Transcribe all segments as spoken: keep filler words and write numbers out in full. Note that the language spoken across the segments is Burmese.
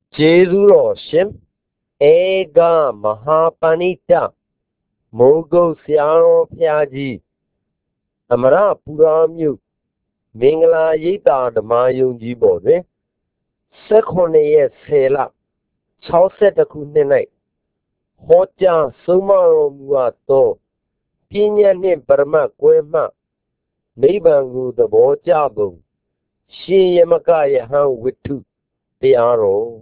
Jesuro Shim Ega Mahapanita Mogo Siaro Piaji Amara Puramu Mingla Yita the Mayung Jibo Second Sela Chauset the Kunene Hoja Sumaro Muato Pina Nim Parma Quema Nibangu the Bojabu Shi Yamakaya Han with two Piaro.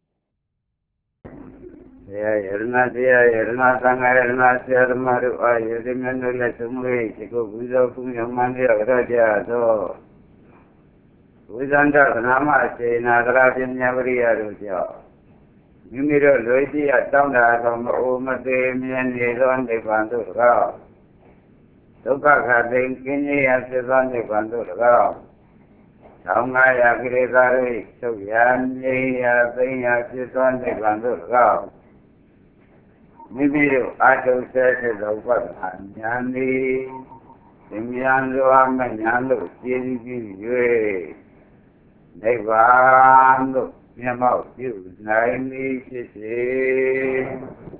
Erna dia, erna tanga, erna siar maru ayu dengan nula semui. Jika budak pun yang mandi raja tu, budak dah nama si nadra jenisnya beria ruja. Mimiro loiti atau dah sama umat demian niron di bantu kau. Tuka kadang kini asiran di bantu kau. Sama ya kiri kari, sekian ni asing asiran di bantu kau. Mimiro ada usaha dapat nyandi, demian doang menyanduk jadi gini, nevan tu, ni mau tu, naik ni sih.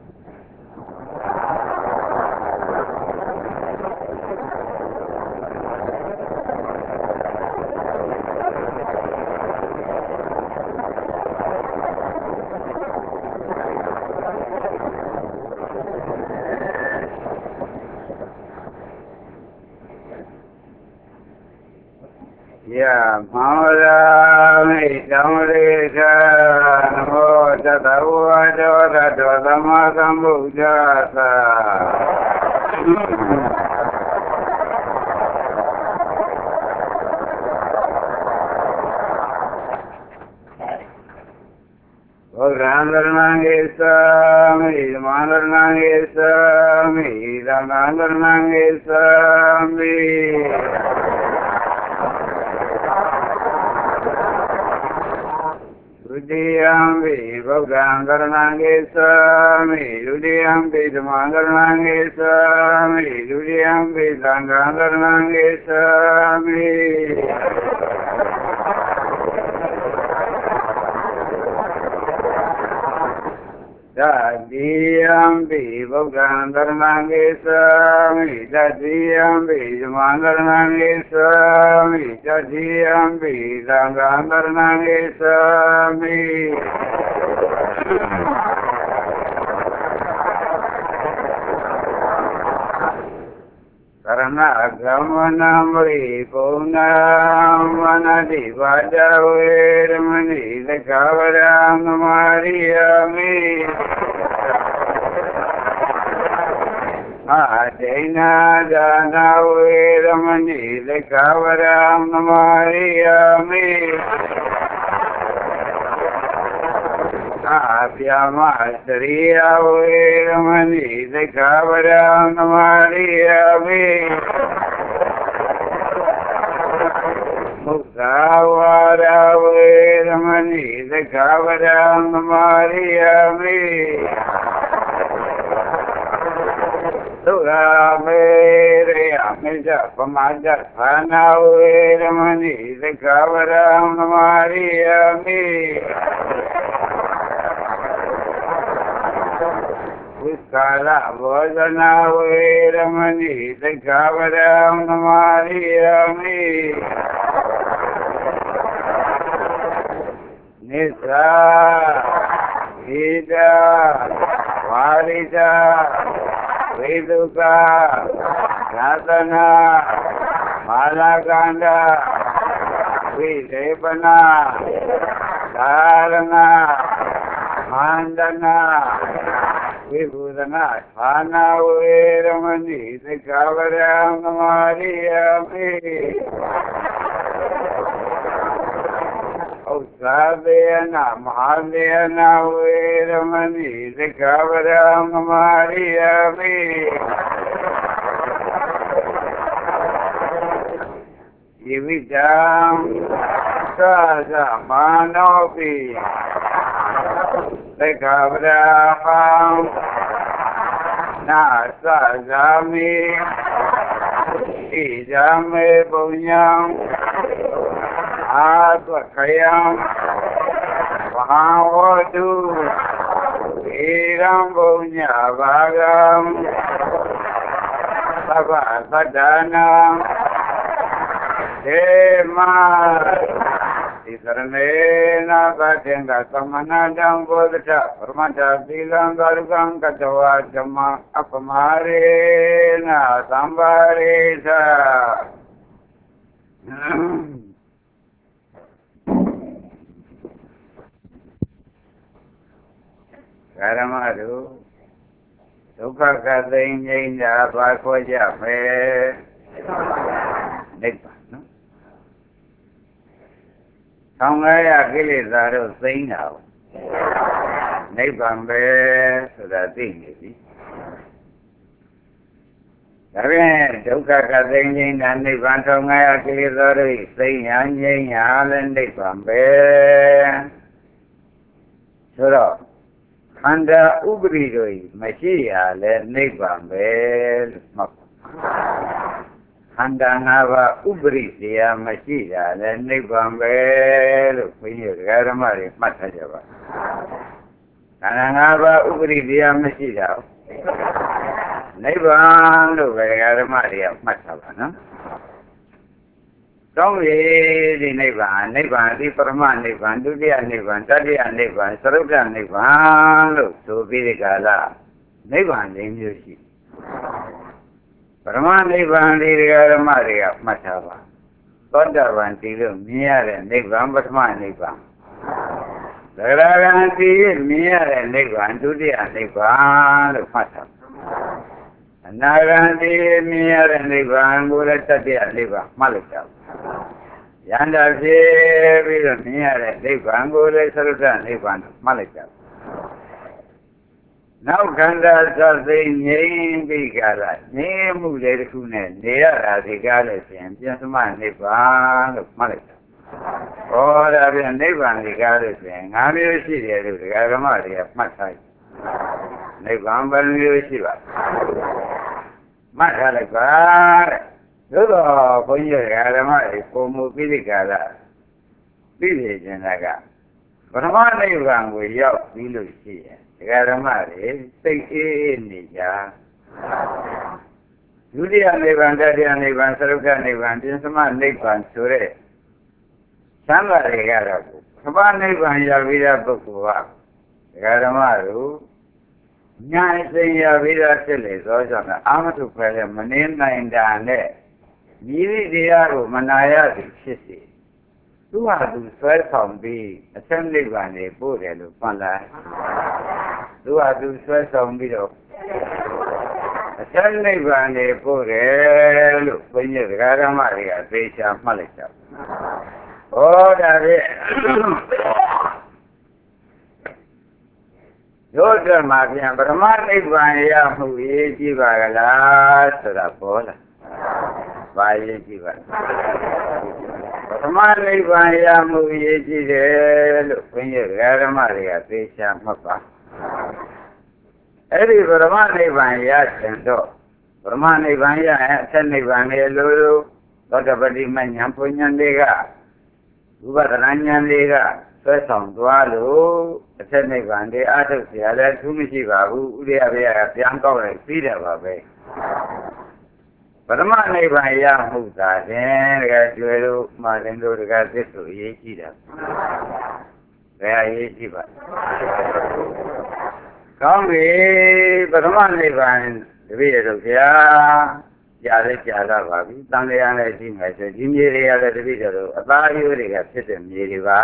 Ya, maulah mereka namo tahu ada ada sama sambung jasa. Orang nangis sami, mana nangis sami, jangan nangis sami. Rudiambi, Bogandar Nangisami, Rudiambi, Mandar Nangisami, Rudiambi, Langandar Nangisami. Dadiambi, Bogandar Nangisami, Dadiambi, Mandar Nangisami, Dadiambi, Langandar Nangisami. Karena agama namri puna mana di baca wirmani lekawaran mariami adena dana wirmani lekawaran mariami Abiyama Sriya Wirmani Lekawaran Mariami Muktawara Wirmani Lekawaran Mariami Sura Mere Amija Pamaja Sana Wirmani Lekawaran Mariami Kala Bojana Wirmani Lekawaran Mariami Nisa Ida Warida Viduka Ratana Malaganda Videpana Dharana Mandana Vibhudana Thana Wirmani Lekawaran Mariami Usadhyana Mahadhyana Wirmani Lekawaran Mariami Jividam Saja Manopi Lekawaran Nasa Jami Ijame Bunyam Atwa Kayam ဟာဝတုဧရံဘုံညဘာဂံသဗ္ဗသတ္တနာဒေမဣသရမေနာသတေင်္ဂသမဏတံဘောဓထပရမတ္တသီလံကာရုကံကတဝါဓမ္မအပမရေနသံပါရိသကာရမတို့ဒုက္ခကသိဉ္ဇိဉ္စာဘာခေါ်ကြမယ်နိဗ္ဗာန်နော်ဆောင်းရကိလေသာတို့သိမ့်တာနိဗ္ဗာန်ပဲဆိုတာသိနေပြီဒါပြန်ဒုက္ခကသိဉ္ဇိဉ္စာနိဗ္ဗာန်ဆောင်းရကိလေသာတို့သိမ့်ညာငြိမ်းညာလည်းနိဗ္ဗာန်ပဲဆိုတော့ခန္ဓာဥပရိတို့မရှိရလဲနိဗ္ဗာန်ပဲလို့မှတ်ခန္ဓာ၅ပါးဥပရိတရားမရှိတာလဲနိဗ္ဗာန်ပဲလို့ဘုန်းကြီးဓမ္မတွေမှတ်ထားကြပါခန္ဓာ၅ပါးဥပရိတရားမရှိတာနိဗ္ဗာန်လို့ပဲဓမ္မတွေကမှတ်ထားပါနော်ကောင်းပြီဒီနိဗ္ဗာန်နိဗ္ဗာန်ဒီပရမနိဗ္ဗာန်ဒုတိယနိဗ္ဗာန်တတိယနိဗ္ဗာန်သရုပ်တနိဗ္ဗာန်လို့ဆိုပြီးဒီကလာနိဗ္ဗာန်လေးမျိုးရှိပရမနိဗ္ဗာန်ဒီဓမ္မတွေကမှတ်ထားပါသောတာပန်တည်လို့မြင်ရတဲ့နိဗ္ဗာန်ပထမနိဗ္ဗာန်သရဂံတည်မြင်ရတဲ့နိဗ္ဗာန်ဒုတိယနိဗ္ဗာန်လို့မှတ်ထားအနာဂံတည်မြင်ရတဲ့နိဗ္ဗာန်ကိုလည်းတတိယနိဗ္ဗာန်မှတ်လိုက်ကြယန္တာဖြစ်ပြီးတော့မြင်ရတဲ့နိဗ္ဗာန်ကိုလည်းသရုပ်တနိဗ္ဗာန်မှတ်လိုက်ကြနောက်ခန္ဓာသသိငြိမ်းပြီးကြလားငြိမ်းမှုလေးတစ်ခုနဲ့နေရတာဒီကားလို့ရှင်ပြသမနိဗ္ဗာန်လို့မှတ်လိုက်တာဟောဒါပြန်နိဗ္ဗာန်ဒီကားလို့ရှင်၅မျိုးရှိတယ်လို့ဒကာဓမ္မတွေကမှတ်ထားနိဗ္ဗာန်ဘယ်မျိုးရှိပါမှတ်ထားလိုက်ပါတဲ့သို့တော့ဘုန်းကြီးဓမ္မတွေပုံမူပိဋကလာသိနေကြတာကပထမနိဗ္ဗာန်ကိုရောက်ပြီးလို့ရှိရင်ဒကာဓမ္မတွေစိတ်အေးနေကြဒုတိယနိဗ္ဗာန်တတိယနိဗ္ဗာန်သရုပ်ကနိဗ္ဗာန်ပြင်းသမနိဗ္ဗာန်ဆိုတဲ့သံဃာတွေကတော့ပထမနိဗ္ဗာန်ရောက်ပြီးတဲ့ပုဂ္ဂိုလ်ကဒကာဓမ္မတို့ညာစိတ်ရပြီးသားဖြစ်လေသောကြောင့်အာမထုဖဲလည်းမနေနိုင်တာနဲ့မိမိတရားကိုမနာရသည်ဖြစ်စေသူဟာသူဆွဲဆောင်ပြီးအဆက်နိဗ္ဗာန်ကိုပို့တယ်လို့မှတ်လိုက်သူဟာသူဆွဲဆောင်ပြီးတော့အဆက်နိဗ္ဗာန်ကိုပို့တယ်လို့ဘုန်းကြီးဓမ္မတွေကသေချာမှတ်လိုက်ကြဟောဒါဖြင့်တို့ဓမ္မပြန်ပရမနိဗ္ဗာန်ရမှုရေးကြည့်ပါကလားဆိုတာပေါ်လာပါရေးကြည့်ပါပထမနိဗ္ဗာန်ရမှုရေးကြည့်တယ်လို့ဘုန်းကြီးဓမ္မတွေကသေချာမှတ်ပါအဲ့ဒီပရမနိဗ္ဗာန်ရခြင်းတော့ပရမနိဗ္ဗာန်ရရင်အဆက်နိဗ္ဗာန်ရဲ့လိုလိုသောတပတိမဉ္ဇဉ်ဘုံဉ္ဇဉ်တွေကဝိပဿနာဉာဏ်တွေကဆွဲဆောင်သွားလို့အဆက်နိဗ္ဗာန်တွေအထုတ်เสียလည်းသူမရှိပါဘူးဥရိယဘေကပြန်ကောက်လိုက်ပြီးတယ်ပါပဲပရမနိဗ္ဗာန်ရမှုသာတဲ့တကယ်ကျွေလို့မှရင်တို့တကယ်သစ္စာရေးကြည့်တာဘယ်အရေးကြည့်ပါကောင်းပြီပရမနိဗ္ဗာန်တပည့်တို့ဗျာကြားလဲကြားလာပါပြီတန်လျာနဲ့ရှိမယ်ဆိုဒီမြေတွေကလည်းတပည့်တို့အသားရိုးတွေကဖြစ်တဲ့မြေတွေပါ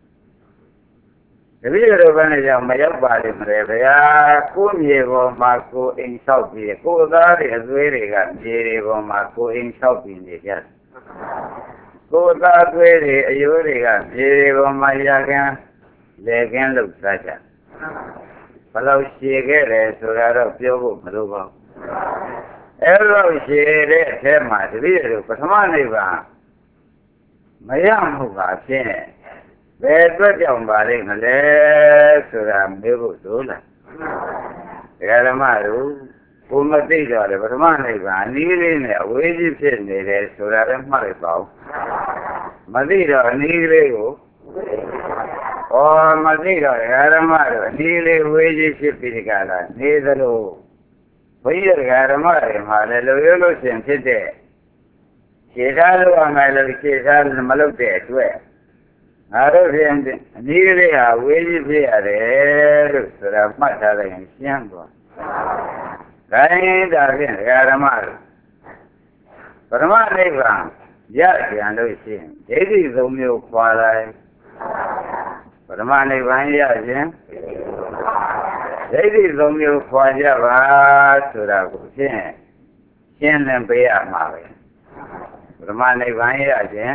တပည့်တော်ဘယ်နဲ့ကြောင့်မရောက်ပါလိမ့်မလဲဗျာကိုယ်မြေပေါ်မှာကိုယ်အိမ်ဆောက်ပြီးကိုယ်သားတွေအသွေးတွေကမြေတွေပေါ်မှာကိုယ်အိမ်ဆောက်ပြီးနေကြတယ်ကိုယ်သားသွေးတွေအယိုးတွေကမြေတွေပေါ်မှာရခင်လေကင်းလောက်စားကြဘယ်လောက်ရှည်ခဲ့တယ်ဆိုတာတော့ပြောဖို့မလိုပါဘူးအဲ့လိုရှည်တဲ့အထဲမှာတပည့်တော်ပထမနိဗ္ဗာန်မရမှုပါဖြင့်ဘယ်အတွက်ကြောင့်ပါလိမ့်မလဲဆိုတာမေးဖို့လိုလားဒကာဓမ္မတို့ကိုမသိတော့လေပထမနိဗ္ဗာန်အနည်းလေးနဲ့အဝေးကြီးဖြစ်နေတယ်ဆိုတာလည်းမှတ်လိုက်ပါဦးမသိတော့အနည်းလေးကိုဩမသိတော့ဓမ္မတို့ဒီလေးဝေးကြီးဖြစ်ပြီးကြလားနေသလိုဘုရားဓမ္မတွေမှာလည်းလိုရလို့ရှင်ဖြစ်တဲ့ခြေသားလို့အောင်လည်းခြေသားမလုပ်တဲ့အတွက်ငါတို့ဖြင့်အနည်းကလေးဟာဝေးကြီးဖြစ်ရတယ်လို့ဆိုတာမှတ်ထားလိုက်ရင်ရှင်းသွား။ဒါရင်ဒါဖြင့်ဓမ္မတို့ပရမနိဗ္ဗာန်ရကြံလို့ရှိရင်ဒိဋ္ဌိသုံးမျိုးခွာလိုက်ပရမနိဗ္ဗာန်ရခြင်းဒိဋ္ဌိသုံးမျိုးခွာကြပါဆိုတာကိုဖြင့်ရှင်းလင်းပေးရမှာပဲပရမနိဗ္ဗာန်ရခြင်း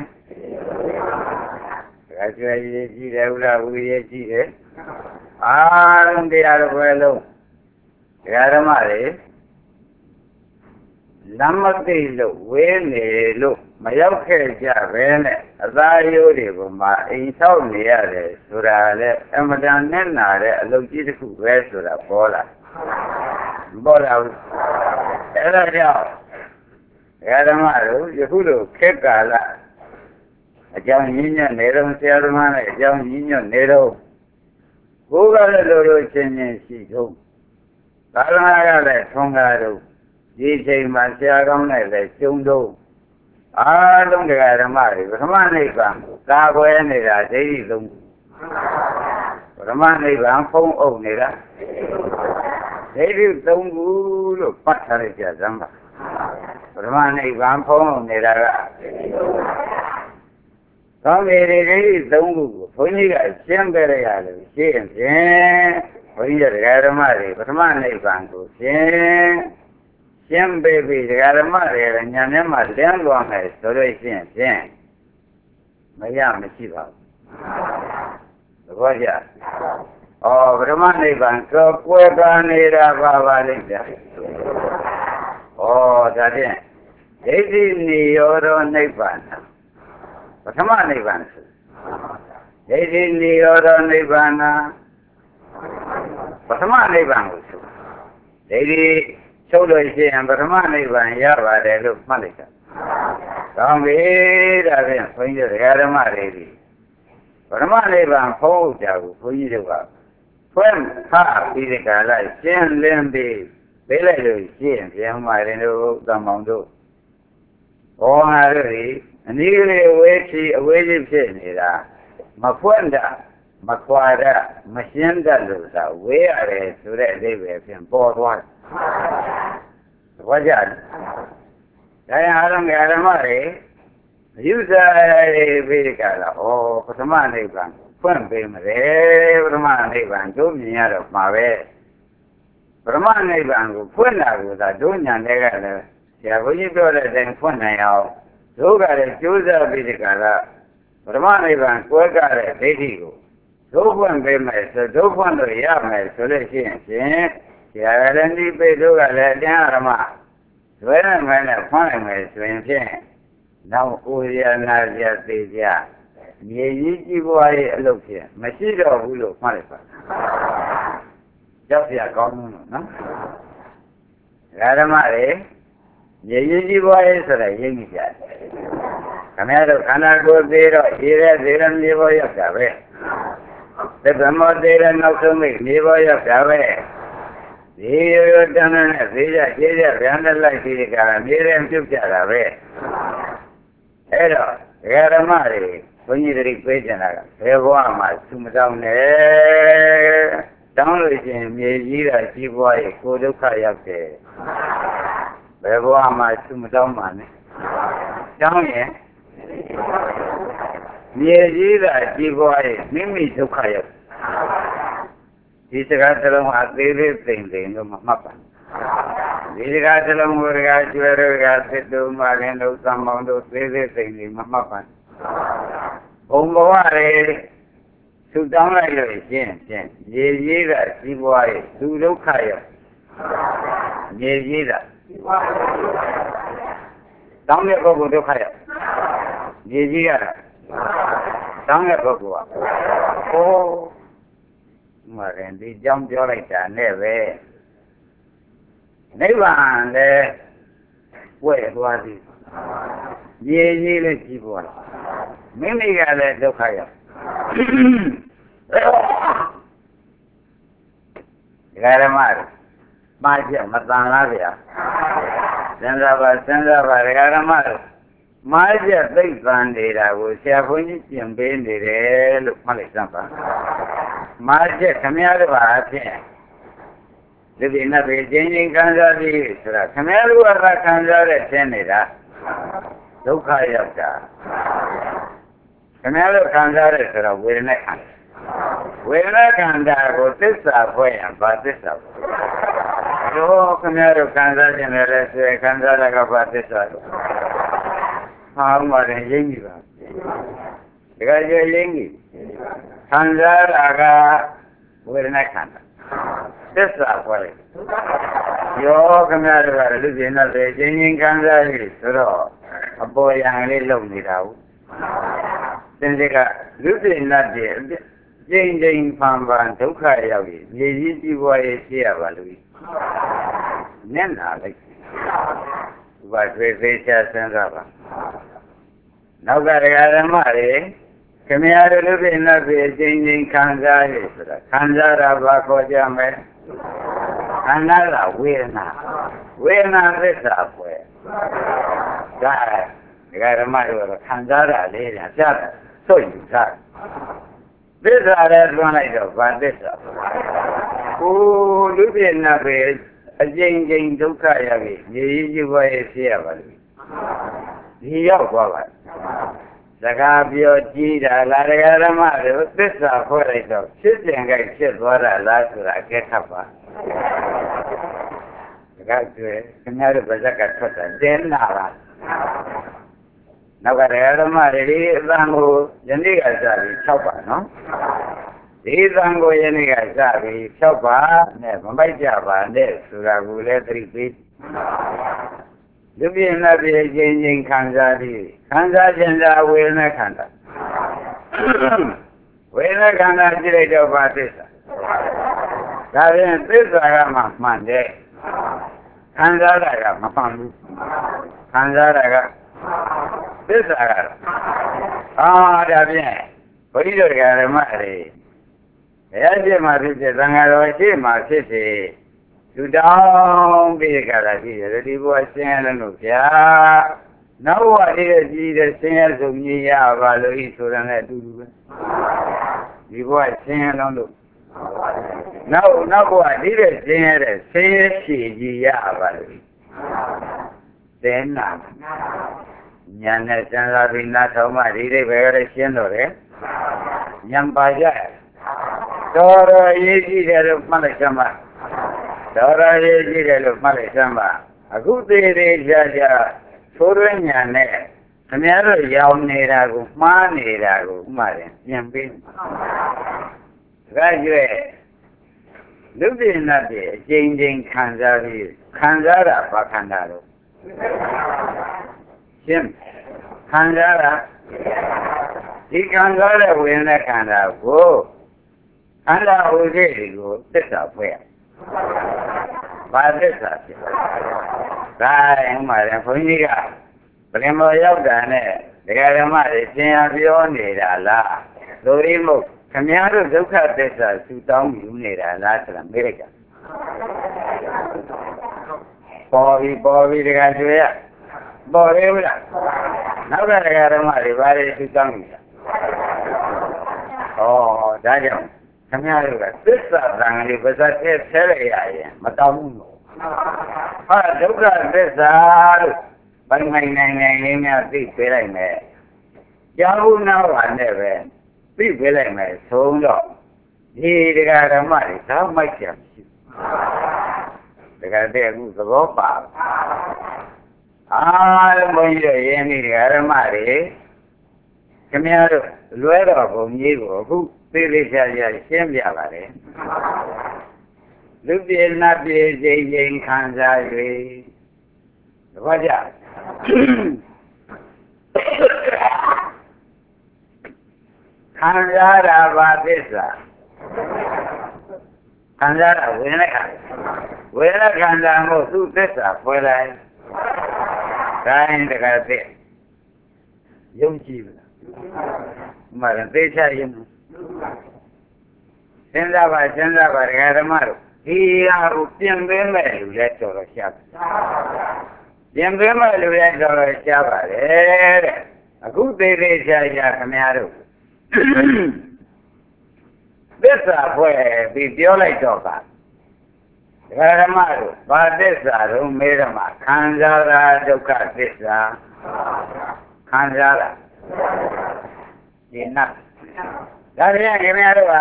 ဒါကြွယ်ရည်ကြည့်တယ်ဥလားဝိရည်ကြည့်တယ်အာရုံတရားတစ်ခွဲလုံးဓမ္မတွေလမ်းမသိလို့ဝေးနေလို့မရောက်ခဲ့ကြပဲနဲ့အသာရိုးတွေကမှအိမ်ဆောက်နေရတယ်ဆိုတာလေအမတန်နဲ့နာတဲ့အလုပ်ကြီးတစ်ခုပဲဆိုတာပေါ်လာပေါ်လာအဲ့ဒါကြောင့်ဓမ္မတို့ယခုလိုခေတ်ကာလအကြောင်းရင်းညွတ်နေတော့ဆရာသမားနဲ့အကြောင်းရင်းညွတ်နေတော့ဘုရားလည်းလိုလိုချင်းချင်းရှိတော့သာသနာကလည်းထွန်းကားတော့ဒီချိန်မှာဆရာကောင်းနဲ့လည်းကျုံတော့အားလုံးတရားဓမ္မတွေပထမနိဗ္ဗာန်သာခွဲနေတာဒိဋ္ဌိသုံးပထမနိဗ္ဗာန်ဖုံးအုပ်နေတာဒိဋ္ဌိသုံးခုလို့ပတ်ထားရကြစမ်းပါပထမနိဗ္ဗာန်ဖုံးအုပ်နေတာကသောမေရိဒိဋ္ဌိသုံးခုကိုဘုန်းကြီးကရှင်းပြရရလို့ရှင်းဖြင့်ဘုန်းကြီးတရားဓမ္မတွေပထမနိဗ္ဗာန်ကိုရှင်းရှင်းပေးပြီးတရားဓမ္မတွေလည်းညာမျက်မှလင်းသွားမယ်ဆိုလို့ရှိရင်ဖြင့်မရမရှိပါဘူးသဘောကျဩပထမနိဗ္ဗာန်ကိုကွယ်ကာနေတာပါပါလိမ့်ဗျာဩဒါဖြင့်ဒိဋ္ဌိနိရောဓနိဗ္ဗာန်ပထမနိဗ္ဗာန်ဆိုဒိဋ္ဌိနိရောဓနိဗ္ဗာန်ပထမနိဗ္ဗာန်ကိုဆိုဒိဋ္ဌိချုပ်လို့ရှိရင်ပထမနိဗ္ဗာန်ရပါတယ်လို့မှတ်လိုက်တာ။ကောင်းပြီဒါဖြင့်ဘုန်းကြီးတို့ဓမ္မတွေဒီပထမနိဗ္ဗာန်ဖုံးကြကိုဘုန်းကြီးတို့ကဖွင့်ဖပြီးဒီကလာရှင်းလင်းပြီးပေးလိုက်လို့ရှိရင်ပြန်မှရင်တို့သံမောင်တို့ဘောငါတို့ဒီအနည်းလေးဝေးချီအဝေးကြီးဖြစ်နေတာမဖွင့်တာမခွာတာမရှင်းတတ်လို့သာဝေးရတယ်ဆိုတဲ့အဓိပ္ပာယ်ဖြင့်ပေါ်သွားတယ်။ဘာကြောင့်လဲ။ဒါရင်အားလုံးဓမ္မတွေယူဆပြီးကြတာဟောပထမနိဗ္ဗာန်ဖွင့်ပေးမယ်ပထမနိဗ္ဗာန်တို့မြင်ရတော့မှာပဲပထမနိဗ္ဗာန်ကိုဖွင့်တာကသာတို့ညာတွေကလည်းဆရာဘုန်းကြီးပြောတဲ့အတိုင်းဖွင့်နိုင်အောင်တို့ကလည်းကြိုးစားပြီးကြတာပထမနိဗ္ဗာန်ကွဲကြတဲ့ဒိဋ္ဌိကိုတို့ဖွင့်ပေးမယ်ဆိုတို့ဖွင့်လို့ရမယ်ဆိုလို့ရှိရင်ဖြင့်ဆရာလည်းဒီပိတ်တို့ကလည်းအတင်းဓမ္မဇွဲနဲ့မဲနဲ့ဖွင့်နိုင်မယ်ဆိုရင်ဖြင့်နောက်ဥရနာပြသေးကြမြေကြီးကြီးပွားရဲ့အလုပ်ဖြင့်မရှိတော့ဘူးလို့မှတ်လိုက်ပါကြောက်ရကောင်းလို့နော်ဓမ္မတွေမြေကြီးကြီးပွားရဲ့ဆိုတာရင်းမိကြတယ်ခင်ဗျားတို့ခန္ဓာကိုယ်သေးတော့ရေရဲသေးတယ်မြေပေါ်ရောက်တာပဲသဗ္ဗမောသေးတယ်နောက်ဆုံးမိမြေပေါ်ရောက်တာပဲဒီရိုးရိုးတန်းတန်းနဲ့သေးကြကျေးကြဗျမ်းတက်လိုက်ပြီးကြတာမြေထဲပြုတ်ကြတာပဲအဲ့တော့ဓမ္မတွေဘုန်းကြီးတွေပြေးကြတာကဘယ်ဘဝမှာသူမတောင်းနဲ့တောင်းလို့ရှိရင်မြေကြီးတာကြီးပွားရဲ့ကိုယ်ဒုက္ခရောက်တယ်ဘယ်ဘဝမှာသူမတောင်းပါနဲ့တောင်းရင်မြေကြီးတာကြီးပွားရဲ့မိမိဒုက္ခရောက်ဒီစကားတစ်လုံးဟာသေးသေးသိမ့်သိမ့်လို့မမှတ်ပါဒီစကားတစ်လုံးကိုစကားကျွဲတွေကသစ်တို့မှရင်တို့သံမောင်တို့သေးသေးသိမ့်သိမ့်မမှတ်ပါဘုံဘဝတွေသူတောင်းလိုက်လို့ရှင်းဖြင့်ရေကြီးတာကြီးပွားရဲ့သူဒုက္ခရောက်ရေကြီးတာတောင်းတဲ့ပုဂ္ဂိုလ်ဒုက္ခရောက်ရေကြီးရတာတောင်းတဲ့ပုဂ္ဂိုလ်ကဟိုမရင်ဒီကြောင်းပြောလိုက်တာနဲ့ပဲနိဗ္ဗာန်လည်းဝဲသွားသည်ရေကြီးလည်းကြီးပွားမိမိကလည်းဒုက္ခရောက် gà ra mà ba chuyện mà tàn lá vậy chân ra bà chân ra bà gà ra mà mai chuyện tới tàn đi ra của xe phun như chuyện bên đi để lúc mà lấy xong bà mai chuyện khám nhà được bà chuyện lúc đi nó bị chân chân khám ra đi sửa khám nhà được bà khám ra để chân đi ra đâu khai được cả khám nhà được khám ra để sửa quên này khám quên này khám ra của tích sa phơi à bà tích sa Yo kamera kanza jenere se kanza daga pate sa. Ha mare yengi ba. Daga je yengi. Kanza daga werna khanda. Tessa pare. Yo kamera ba lu jena le jeng kanza ji so abo yang le long ni da u. Tin de ka lu jena de jeng jeng pham ban dukha yaw yi. Ye yi ji bwa ye shi ya ba lu. Nên là đấy và về về cha sinh ra ba nào cái cái đó mà đấy cái mấy ai đó về nó về chính chính khán giả ấy rồi khán giả là ba có cha mẹ khán giả là quê na quê na rất là quê cái cái đó mà rồi khán giả là đấy là cha tôi cha biết ra đấy luôn này rồi và biết rồi ô lúc về nó về Jeng jeng dukha yavi, ye ji wa ye siya ba lu. Di yaw kwa ba. Saka pyo ji da la daga rama de thissa phoi lai taw phit pyan kai phit twa da la soda ke khat ba. Saka twe kanya ro ba ka thot da den na ba. Naw ka daga rama de di thang ko yani ka sa bi six ba no. Di thang ko yani ka sa bi six ba ne ma bai ja ba ne soda ko le thri pi. Lúc đi nó bị dinh dinh khán giả đi, khán giả chân ra quê nó khán giả. Quê nó khán giả chỉ lấy cho bà tích sa. Cả viên tích sa cả mà mạnh thế. Khán giả ra cả mà mạnh đi. Khán giả ra cả. Tích sa cả. À, đã viên. Bởi rồi cả là mà đi. Cái gì mà thích thì thằng nào chứ mà thích thì Chú đóng bị cả là gì rồi đi qua xe là nó kia nấu ở đây gì để xe dùng như ya và lối số là đủ đủ đi qua xe nó đủ nấu nấu qua đi để xe để xe chỉ gì ya và lối tên nào nhà này chân là bị nát thấu mà đi để về cái xe rồi đấy nhắm bao giờ rồi cái gì để mà lại chăm à đó là gì để lúc mà lấy xem mà, aku teri saja suruhnya ne, sebenarnya jauh ni ragu, mana ni ragu, kemarin yang pin. Raja, lúc đi nãy jeng jeng khán giả đi, khán giả là ba khán giả rồi, xem khán giả là, đi khán giả là quên là khán giả cô, khán giả hồi gì cô, tất cả phải. Ba tích sa chứ. Cái mà là phun gì cả. Bởi mà yêu cả này, cái mà để xem video này là là, rồi một cái nhà rồi dấu khát tích sa, chú tao hiểu này là là làm biết cả. Bỏ đi bỏ đi cái gì vậy? Bỏ đi vậy. Nào cái cái mà để ba để chú tao hiểu. Ồ, đã chưa? Cái nhà rồi tích sa rằng đi bây giờ thế thế này vậy, mà tao muốn à đúng rồi bây giờ ban ngày này ngày này nhà đi về lại mẹ cháu nào ăn để về đi về lại mẹ xuống rồi đi đi ra đó mà đi sao mấy chậm đi ra đây cũng có bảo à bây giờ em đi ra đó mà đi cái nhà rồi lúa rồi cũng như của cũng đi đi ra ra xem nhà bà đấy lúc đi nó bị dây dây khán giả rồi có chưa khán giả là ba tích sa khán giả là quên lại khán quên lại khán giả một số tích sa quay lại cái này cái gì giống chi mà là tích sa giống စဉ်းစားပါစဉ်းစားပါဒကာဓမ္မတို့ဒီဟာကိုပြင်သွင်းမဲ့လူလည်းတော်တော်ရှားပြင်သွင်းမဲ့လူလည်းတော်တော်ရှားပါတယ်တဲ့အခုသေးသေးချာချာခင်ဗျားတို့သစ္စာဖွဲ့ပြီးပြောလိုက်တော့ပါဒကာဓမ္မတို့ဘာသစ္စာတော့မေးရမှာခံစားတာဒုက္ခသစ္စာခံစားတာဒီနတ်ဒါပြန်ခင်ဗျားတို့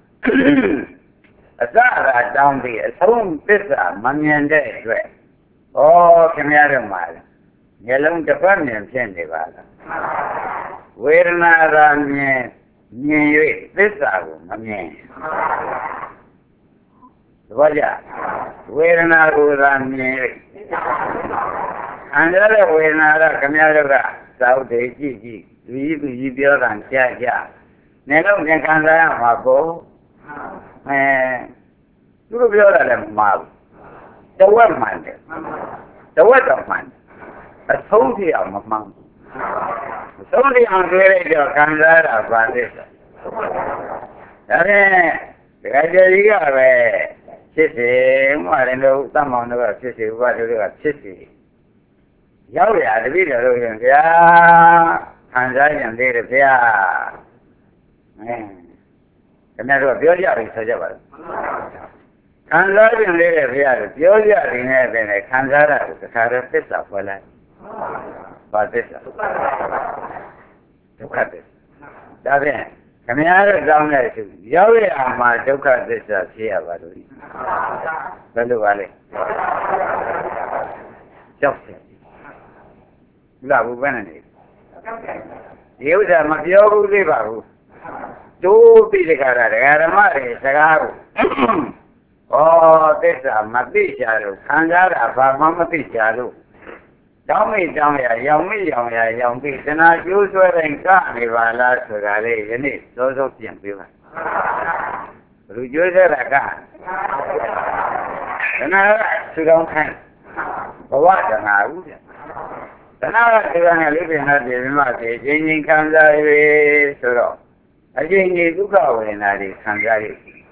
ကအစအတောင်းပြီးအဆုံးသစ္စာမမြင်တဲ့အတွက်ဩခင်ဗျားတို့မှာမျက်လုံးတစ်ပတ်မြင်ဖြစ်နေပါလားဝေဒနာသာမြင်မြင်၍သစ္စာကိုမမြင်သဘောကျဝေဒနာကိုသာမြင်၍ခံရတဲ့ဝေဒနာကခင်ဗျားတို့ကသာဝတိကြည့်ကြည့်လူကြီးသူကြီးပြောတာကြားကြားနေလုံးသင်ခံစားရမှာကိုအဲသူတို့ပြောတာလည်းမမှားဘူးတဝက်မှန်တယ်တဝက်တော့မှန်တယ်အဆုံးထိအောင်မမှန်ဘူးအဆုံးထိအောင်တွေ့လိုက်တော့ခံစားရတာပါသစ္စာဒါနဲ့ဒကာကြီးကပဲဖြစ်စေမှလည်းလို့သတ်မောင်တို့ကဖြစ်စေဥပဒေတို့ကဖြစ်စေရောက်ရတပည့်တော်တို့ရင်ဗျာခံစားရင်သေးတယ်ဗျာအဲခင်ဗျားတို့ပြောကြပြီဆိုကြပါလားခံစားရင်လေးတဲ့ဗျာပြောကြတယ်နဲ့ပဲခံစားရတာတခါတော့သစ္စာဖွဲ့လိုက်ဘာသစ္စာဒုက္ခသစ္စာဒါဖြင့်ခင်ဗျားတို့တောင်းတဲ့သူရောက်ရမှာဒုက္ခသစ္စာဖြစ်ရပါလို့ဘယ်လိုပါလဲကြောက်တယ်ဘုရားဘုရားနဲ့ဒီဥစ္စာမပြောဘူးသေးပါဘူးတိုးပြီးတခါဒကာဓမ္မတွေစကားကိုဩသစ္စာမသိကြလို့ခံစားတာဘာမှမသိကြလို့တောင်းမိတောင်းရရောင်မိရောင်ရရောင်ပြီးတဏှာကျိုးဆွဲတိုင်းကနေပါလားဆိုတာလေးယနေ့စောစောပြင်ပြပါဘလူကျိုးဆွဲတာကတဏှာကသူတော်ခိုင်းဘဝတဏှာဦးတဲ့တဏှာကဒီကနေ့လေးပြင်တော့ဒီမှာဒီချင်းချင်းခံစားရဆိုတော့အချင်းချင်းဒုက္ခဝေဒနာတွေခံစားရ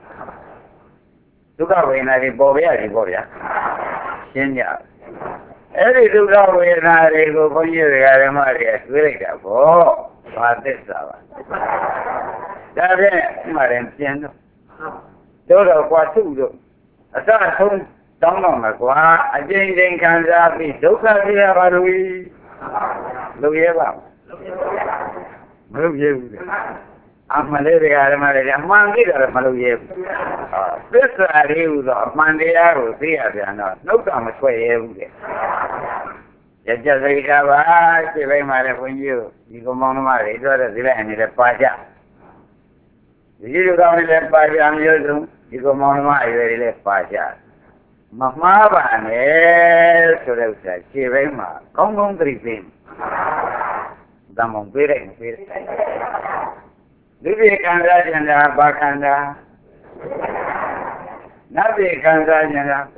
ဒုက္ခဝေဒနာတွေပေါ်ပြရတယ်ပေါ့ဗျာရှင်းကြအဲ့ဒီဒုက္ခဝေဒနာတွေကိုဘုန်းကြီးတွေကဓမ္မတွေတွေးလိုက်တာပေါ့ဘာသစ္စာပါဒါဖြင့်မှရင်ပြန်တော့တို့တော့ကွာထုတို့အစဆုံးတောင်းတော့မှာကွာအကျဉ်းချင်းခံစားပြီးဒုက္ခပြရပါလို့လုပ်ရပါမလုပ်ရဘူးအမှန်လေးတွေကဓမ္မတွေအမှန်သိတာလည်းမလုပ်ရဘူးသစ္စာလေးဟူသောအမှန်တရားကိုသိရပြန်တော့နှုတ်တာမဆွဲရဘူးတဲ့ရကြစိတ်ကပါစိတ်ပိုင်းမှာလည်းဘုန်းကြီးတို့ဒီကောင်မောင်နှမတွေတို့တဲ့ဒီလိုက်အနေနဲ့ပါကြဒီလိုကောင်တွေလည်းပါကြမျိုးစုံဒီကောင်မောင်နှမအရွယ်တွေလည်းပါကြမမှားပါနဲ့ဆိုတဲ့ဥစ္စာစိတ်ပိုင်းမှာကောင်းကောင်းသတိပေးတမောင်ပေးလိုက်မပေးလိုက်ဒီပြေခံစားခြင်းတာဘာခန္ဓာနတ်ပြေခံစားခြင်းတာ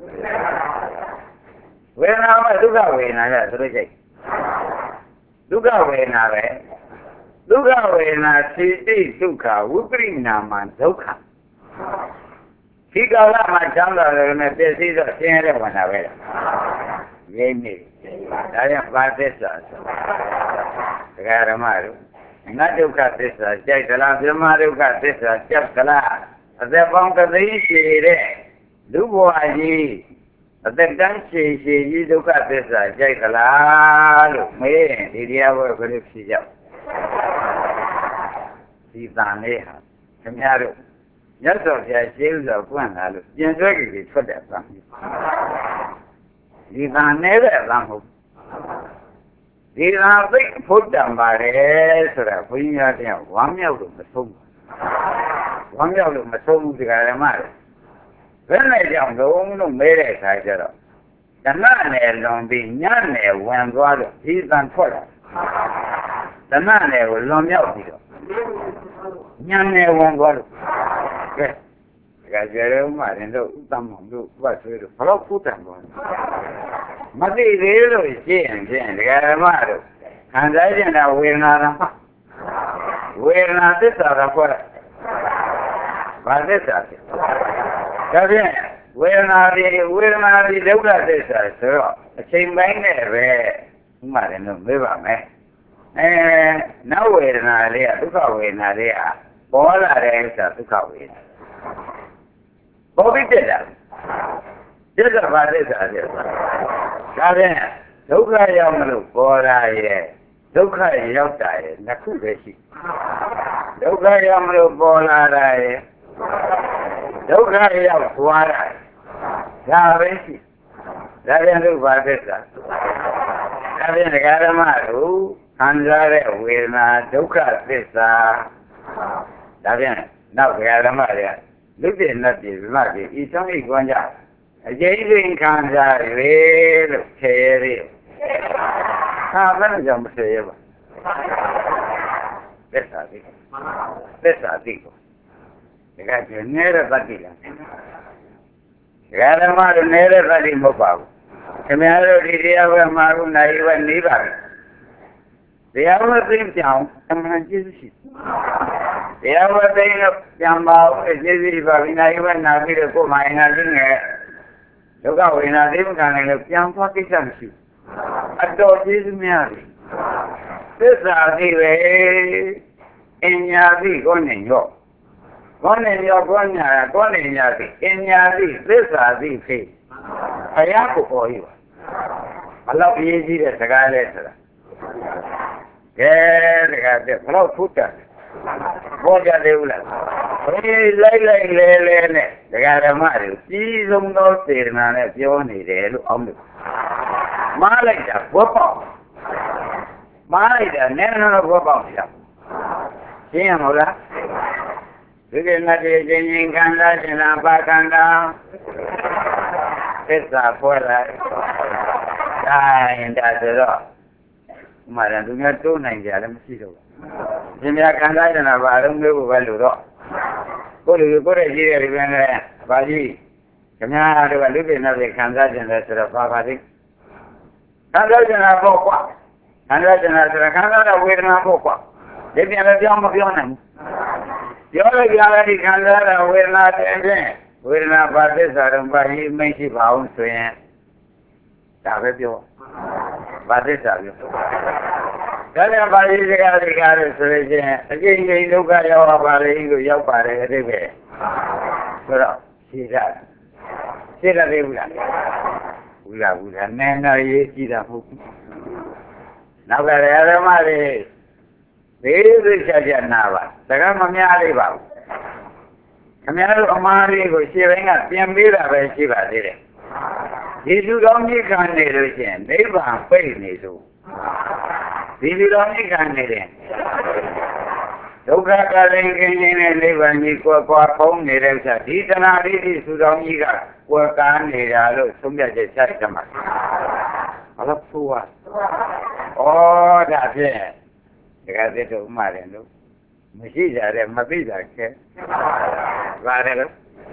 ဝေဒနာမှာဒုက္ခဝေဒနာကသူတို့ကြိုက်ဒုက္ခဝေဒနာပဲဒုက္ခဝေဒနာစိတိဒုက္ခဝိပရိနာမဒုက္ခဒီကာလမှာချမ်းသာတယ်နဲ့ပြည့်စည်တော့ဆင်းရဲတဲ့ဝန္တာပဲရင်းနေဒါကြောင့်ဘာသစ္စာဆိုဒကာဓမ္မတို့ငါဒုက္ခသစ္စာကြိုက်သလားဗြဟ္မာဒုက္ခသစ္စာကြက်သလားအသက်ပေါင်းသသိရှိတဲ့လူဘဝကြီးအသက်တန်းရှိရှိကြီးဒုက္ခသစ္စာကြိုက်သလားလို့မေးရင်ဒီတရားဘယ်လိုဖြစ်ကြဒီတန်လေးဟာခင်ဗျားတို့မြတ်စွာဘုရားရှင်းဥစွာပွင့်လာလို့ပြင်ဆွဲကြည့်ထွက်တဲ့အပိုင်းဒီတန်နဲ့တဲ့အပိုင်းမဟုတ်ဒီသာသိဖို့တံပါတယ်ဆိုတာဘုန်းကြီးများတယောက်ဝမ်းမြောက်လို့မဆုံးဘူးဝမ်းမြောက်လို့မဆုံးဘူးဒီကရမတွေဘယ်နဲ့ကြောင့်လုံးလို့မဲတဲ့အခါကျတော့ဓမ္မနယ်လွန်ပြီးညနယ်ဝင်သွားတော့ဒီသံထွက်လာဓမ္မနယ်ကိုလွန်မြောက်ပြီးတော့ညနယ်ဝင်သွားလို့ကဲဒီကကျေရုံးမှရင်တို့ဥတ္တမောင်တို့ဘတ်ဆွေးတို့ဘလို့ဖို့တံသွားမသိသေးလို့ရှင်းရင်ဖြင့်ဒကာဓမ္မတို့ခံစားကြတာဝေဒနာလားဝေဒနာသစ္စာကဖွဲ့ဘဘာသစ္စာလဲဒါဖြင့်ဝေဒနာတွေဝေဒနာတွေဒုက္ခသစ္စာဆိုတော့အချိန်ပိုင်းနဲ့ပဲဥမာလည်းတော့မေးပါမယ်အဲနောက်ဝေဒနာလေးကဒုက္ခဝေဒနာလေးကပေါ်လာတဲ့ဥစ္စာဒုက္ခဝေဒနာပေါ်ပြီးတက်တာသစ္စာဘာသစ္စာလဲဒါဖြင့်ဒုက္ခရောက်မလို့ပေါ်လာရဲ့ဒုက္ခရောက်တာရဲ့နှစ်ခုပဲရှိဒုက္ခရောက်မလို့ပေါ်လာတာရဲ့ဒုက္ခရောက်သွားတာဒါပဲရှိဒါပြန်လို့ဘာသစ္စာဒါပြန်ဒကာဓမ္မတို့ခံစားတဲ့ဝေဒနာဒုက္ခသစ္စာဒါပြန်နောက်ဒကာဓမ္မတွေကလူပြည့်နတ်ပြည့်ဗမာပြည့်ဤဆုံးဤကွမ်းကြအကျဉ်းချင်းခံစားရလို့ဖြေရသေးဟာဘယ်နဲ့ကြောင့်မဖြေရပါသစ္စာသိသစ္စာသိကိုဒီကကျနေတဲ့တတိလားဒကာဓမ္မတို့နေတဲ့တတိမဟုတ်ပါဘူးခင်ဗျားတို့ဒီတရားပဲမှာလို့နိုင်ပဲနေပါပြီတရားဝသိပြောင်းအမှန်ကျေးဇူးရှိတရားဝသိတော့ပြန်ပါဦးကျေးဇူးရှိပါပြီနိုင်ပဲနာပြီးတော့ကိုယ်မှအင်္ဂါလင်းငယ်ဒုက္ခဝေဒနာသိမခံနိုင်လို့ပြန်သွားကိစ္စမရှိအတော်ကျေးဇူးများပြီသစ္စာသိပဲအညာသိကိုနေရောကိုနေရောကိုညာကိုနေညာသိအညာသိသစ္စာသိဖြစ်ဘုရားကိုပေါ်ယူဘလောက်အရေးကြီးတဲ့စကားလဲဆိုတာကဲတကယ်ဘလောက်ဖုတ်တယ်ပေါ်ကြတယ်ဘူးလားဘေးလိုက်လိုက်လဲလဲနဲ့ဒကာဓမ္မတွေကြီးဆုံးသောစေတနာနဲ့ပြောနေတယ်လို့အောင်းလို့မားလိုက်တာဘွက်ပေါက်မားလိုက်တာနည်းနည်းတော့ဘွက်ပေါက်နေတာရှင်းရမလားဒီကနေ့ဒီချင်းချင်းခံစားရှင်လာပါခန္ဓာသစ္စာဖွဲ့လိုက်ဒါရင်ဒါဆိုတော့မှန်တယ်သူများတိုးနိုင်ကြလည်းမရှိတော့ဘူးရှင်များခံစားရှင်လာပါအလုံးမျိုးကိုပဲလို့တော့ကိုယ်လူကိုယ်ရဲ့ကြီးတဲ့ဒီပြန်လဲဗာကြီးခင်ဗျားတို့ကလူပြင်းတဲ့ခံစားရှင်လဲဆိုတော့ပါပါသေးခံစားရှင်လာပေါ့ကွာခံစားရှင်လာဆိုတော့ခံစားတဲ့ဝေဒနာပေါ့ကွာဒီပြန်လည်းပြောင်းမပြောနိုင်ဘူးပြောလိုက်ကြတယ်ဒီခံစားတဲ့ဝေဒနာတဲ့ဖြင့်ဝေဒနာဘာသစ္စာတော့ဘာကြီးမရှိပါဘူးဆိုရင်ဒါပဲပြောဘာသစ္စာပြောဒါလည်းဘာကြီးစကားစကားလို့ဆိုလို့ချင်းအကျဉ်းချင်းဒုက္ခရောက်ပါလေလို့ရောက်ပါတယ်အဲ့ဒီပဲဆိုတော့ရှင်းတာရှင်းတယ်ဘူးလားဘူးလားဘူးလားနည်းနည်းရေးကြည့်တာမဟုတ်ဘူးနောက်ကလည်းဓမ္မတွေဒီသိချာချာနာပါစကားမများလေးပါဘူးခင်ဗျားတို့အမားလေးကိုရှင်းပိုင်းကပြန်ပေးတာပဲရှိပါသေးတယ်ဒီလူတော်ကြီးခံနေလို့ရှိရင်နိဗ္ဗာန်ပိတ်နေလို့ဒီလူတော်ကြီးခံနေတယ်ဒုက္ခကလည်းခင်းနေတဲ့နိဗ္ဗာန်ကြီးကွယ်ကွာဖုံးနေတဲ့ဥစ္စာဒီတဏှာဒိဋ္ဌိသူတော်ကြီးကကွယ်ကားနေတာလို့သုံးပြချက်ချရမှာဘာလို့ဆိုอ่ะဩဒါဖြင့်ဒီကသစ်တို့ဥမာတယ်လို့မရှိကြတဲ့မသိတာခဲပါတယ်လို့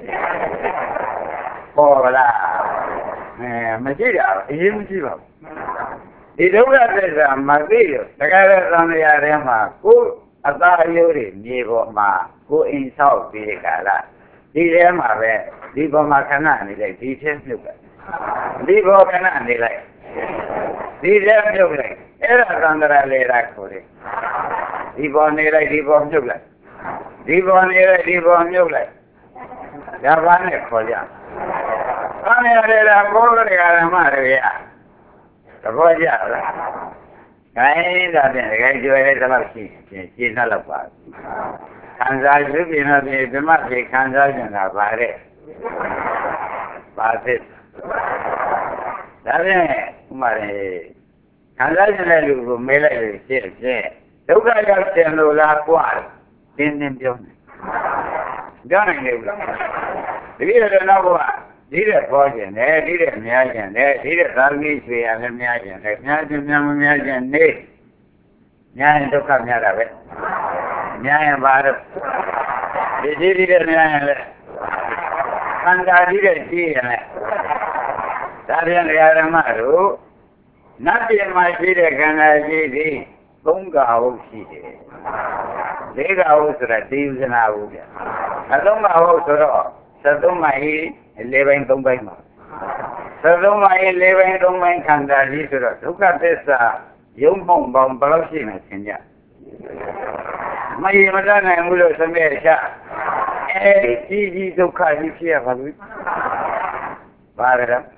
ပေါ်လာအဲမရှိတာအရင်မရှိပါဘူးဒီဒုက္ခသစ္စာမသိလို့တကယ်တော့သံဃာထဲမှာကိုယ်အသာရိုးတွေမြေပေါ်မှာကိုယ်အိမ်ဆောက်ပြီးကြလားဒီထဲမှာပဲဒီပေါ်မှာခဏနေလိုက်ဒီထဲမြုပ်လိုက်ဒီပေါ်ခဏနေလိုက်ဒီထဲမြုပ်လိုက်အဲ့ဒါသံဃာလေရာခေါ်တယ်ဒီပေါ်နေလိုက်ဒီပေါ်မြုပ်လိုက်ဒီပေါ်နေလိုက်ဒီပေါ်မြုပ်လိုက်ဒါဘာနဲ့ခေါ်ကြသံဃာလေရာဘောရကဓမ္မတွေရသဘောကျလားခိုင်းတာဖြင့်တကယ်ကြွယ်တဲ့လောက်ရှိရင်ရှင်းနှက်လောက်ပါခံစားရုပ်ပြင်တော့ဒီဓမ္မပြေခံစားနေတာပါတဲ့ပါဖြစ်ဒါဖြင့်ဥမာရေခံစားနေတဲ့လူကိုမေးလိုက်လို့ရှင်းရှင်းဒုက္ခရောက်တယ်လို့လားကွာတင်းတင်းပြောနေပြောနိုင်တယ်ဘူးလားတကယ်တော့နောက်ကဒီတဲ့ပေါ်ခြင်းနဲ့ဒီတဲ့များခြင်းနဲ့ဒီတဲ့သာသမီဆွေရလည်းများခြင်းနဲ့များခြင်းများမများခြင်းနေများရင်ဒုက္ခများတာပဲများရင်ဘာလို့ဒီဒီဒီတဲ့များရင်လည်းခန္ဓာဒီတဲ့ရှိရင်လည်းဒါပြန်ဓမ္မတို့နတ်ပြည်မှာရှိတဲ့ခန္ဓာရှိသည်သုံးကာဟုတ်ရှိတယ်လေးကဟုတ်ဆိုတာသိဥစနာဘူးဗျအလုံးကဟုတ်ဆိုတော့သတ္တမိုင်းလေးပိုင်းသုံးပိုင်းမှာသတ္တမိုင်းလေးပိုင်းသုံးပိုင်းခန္ဓာကြီးဆိုတော့ဒုက္ခသစ္စာယုံပေါင်းပေါင်းဘယ်လောက်ရှိမှသင်ကြမယမတတ်နိုင်ဘူးလို့သမီးချအဲဒီကြီးကြီးဒုက္ခကြီးဖြစ်ရပါဘူးဘာကြလဲ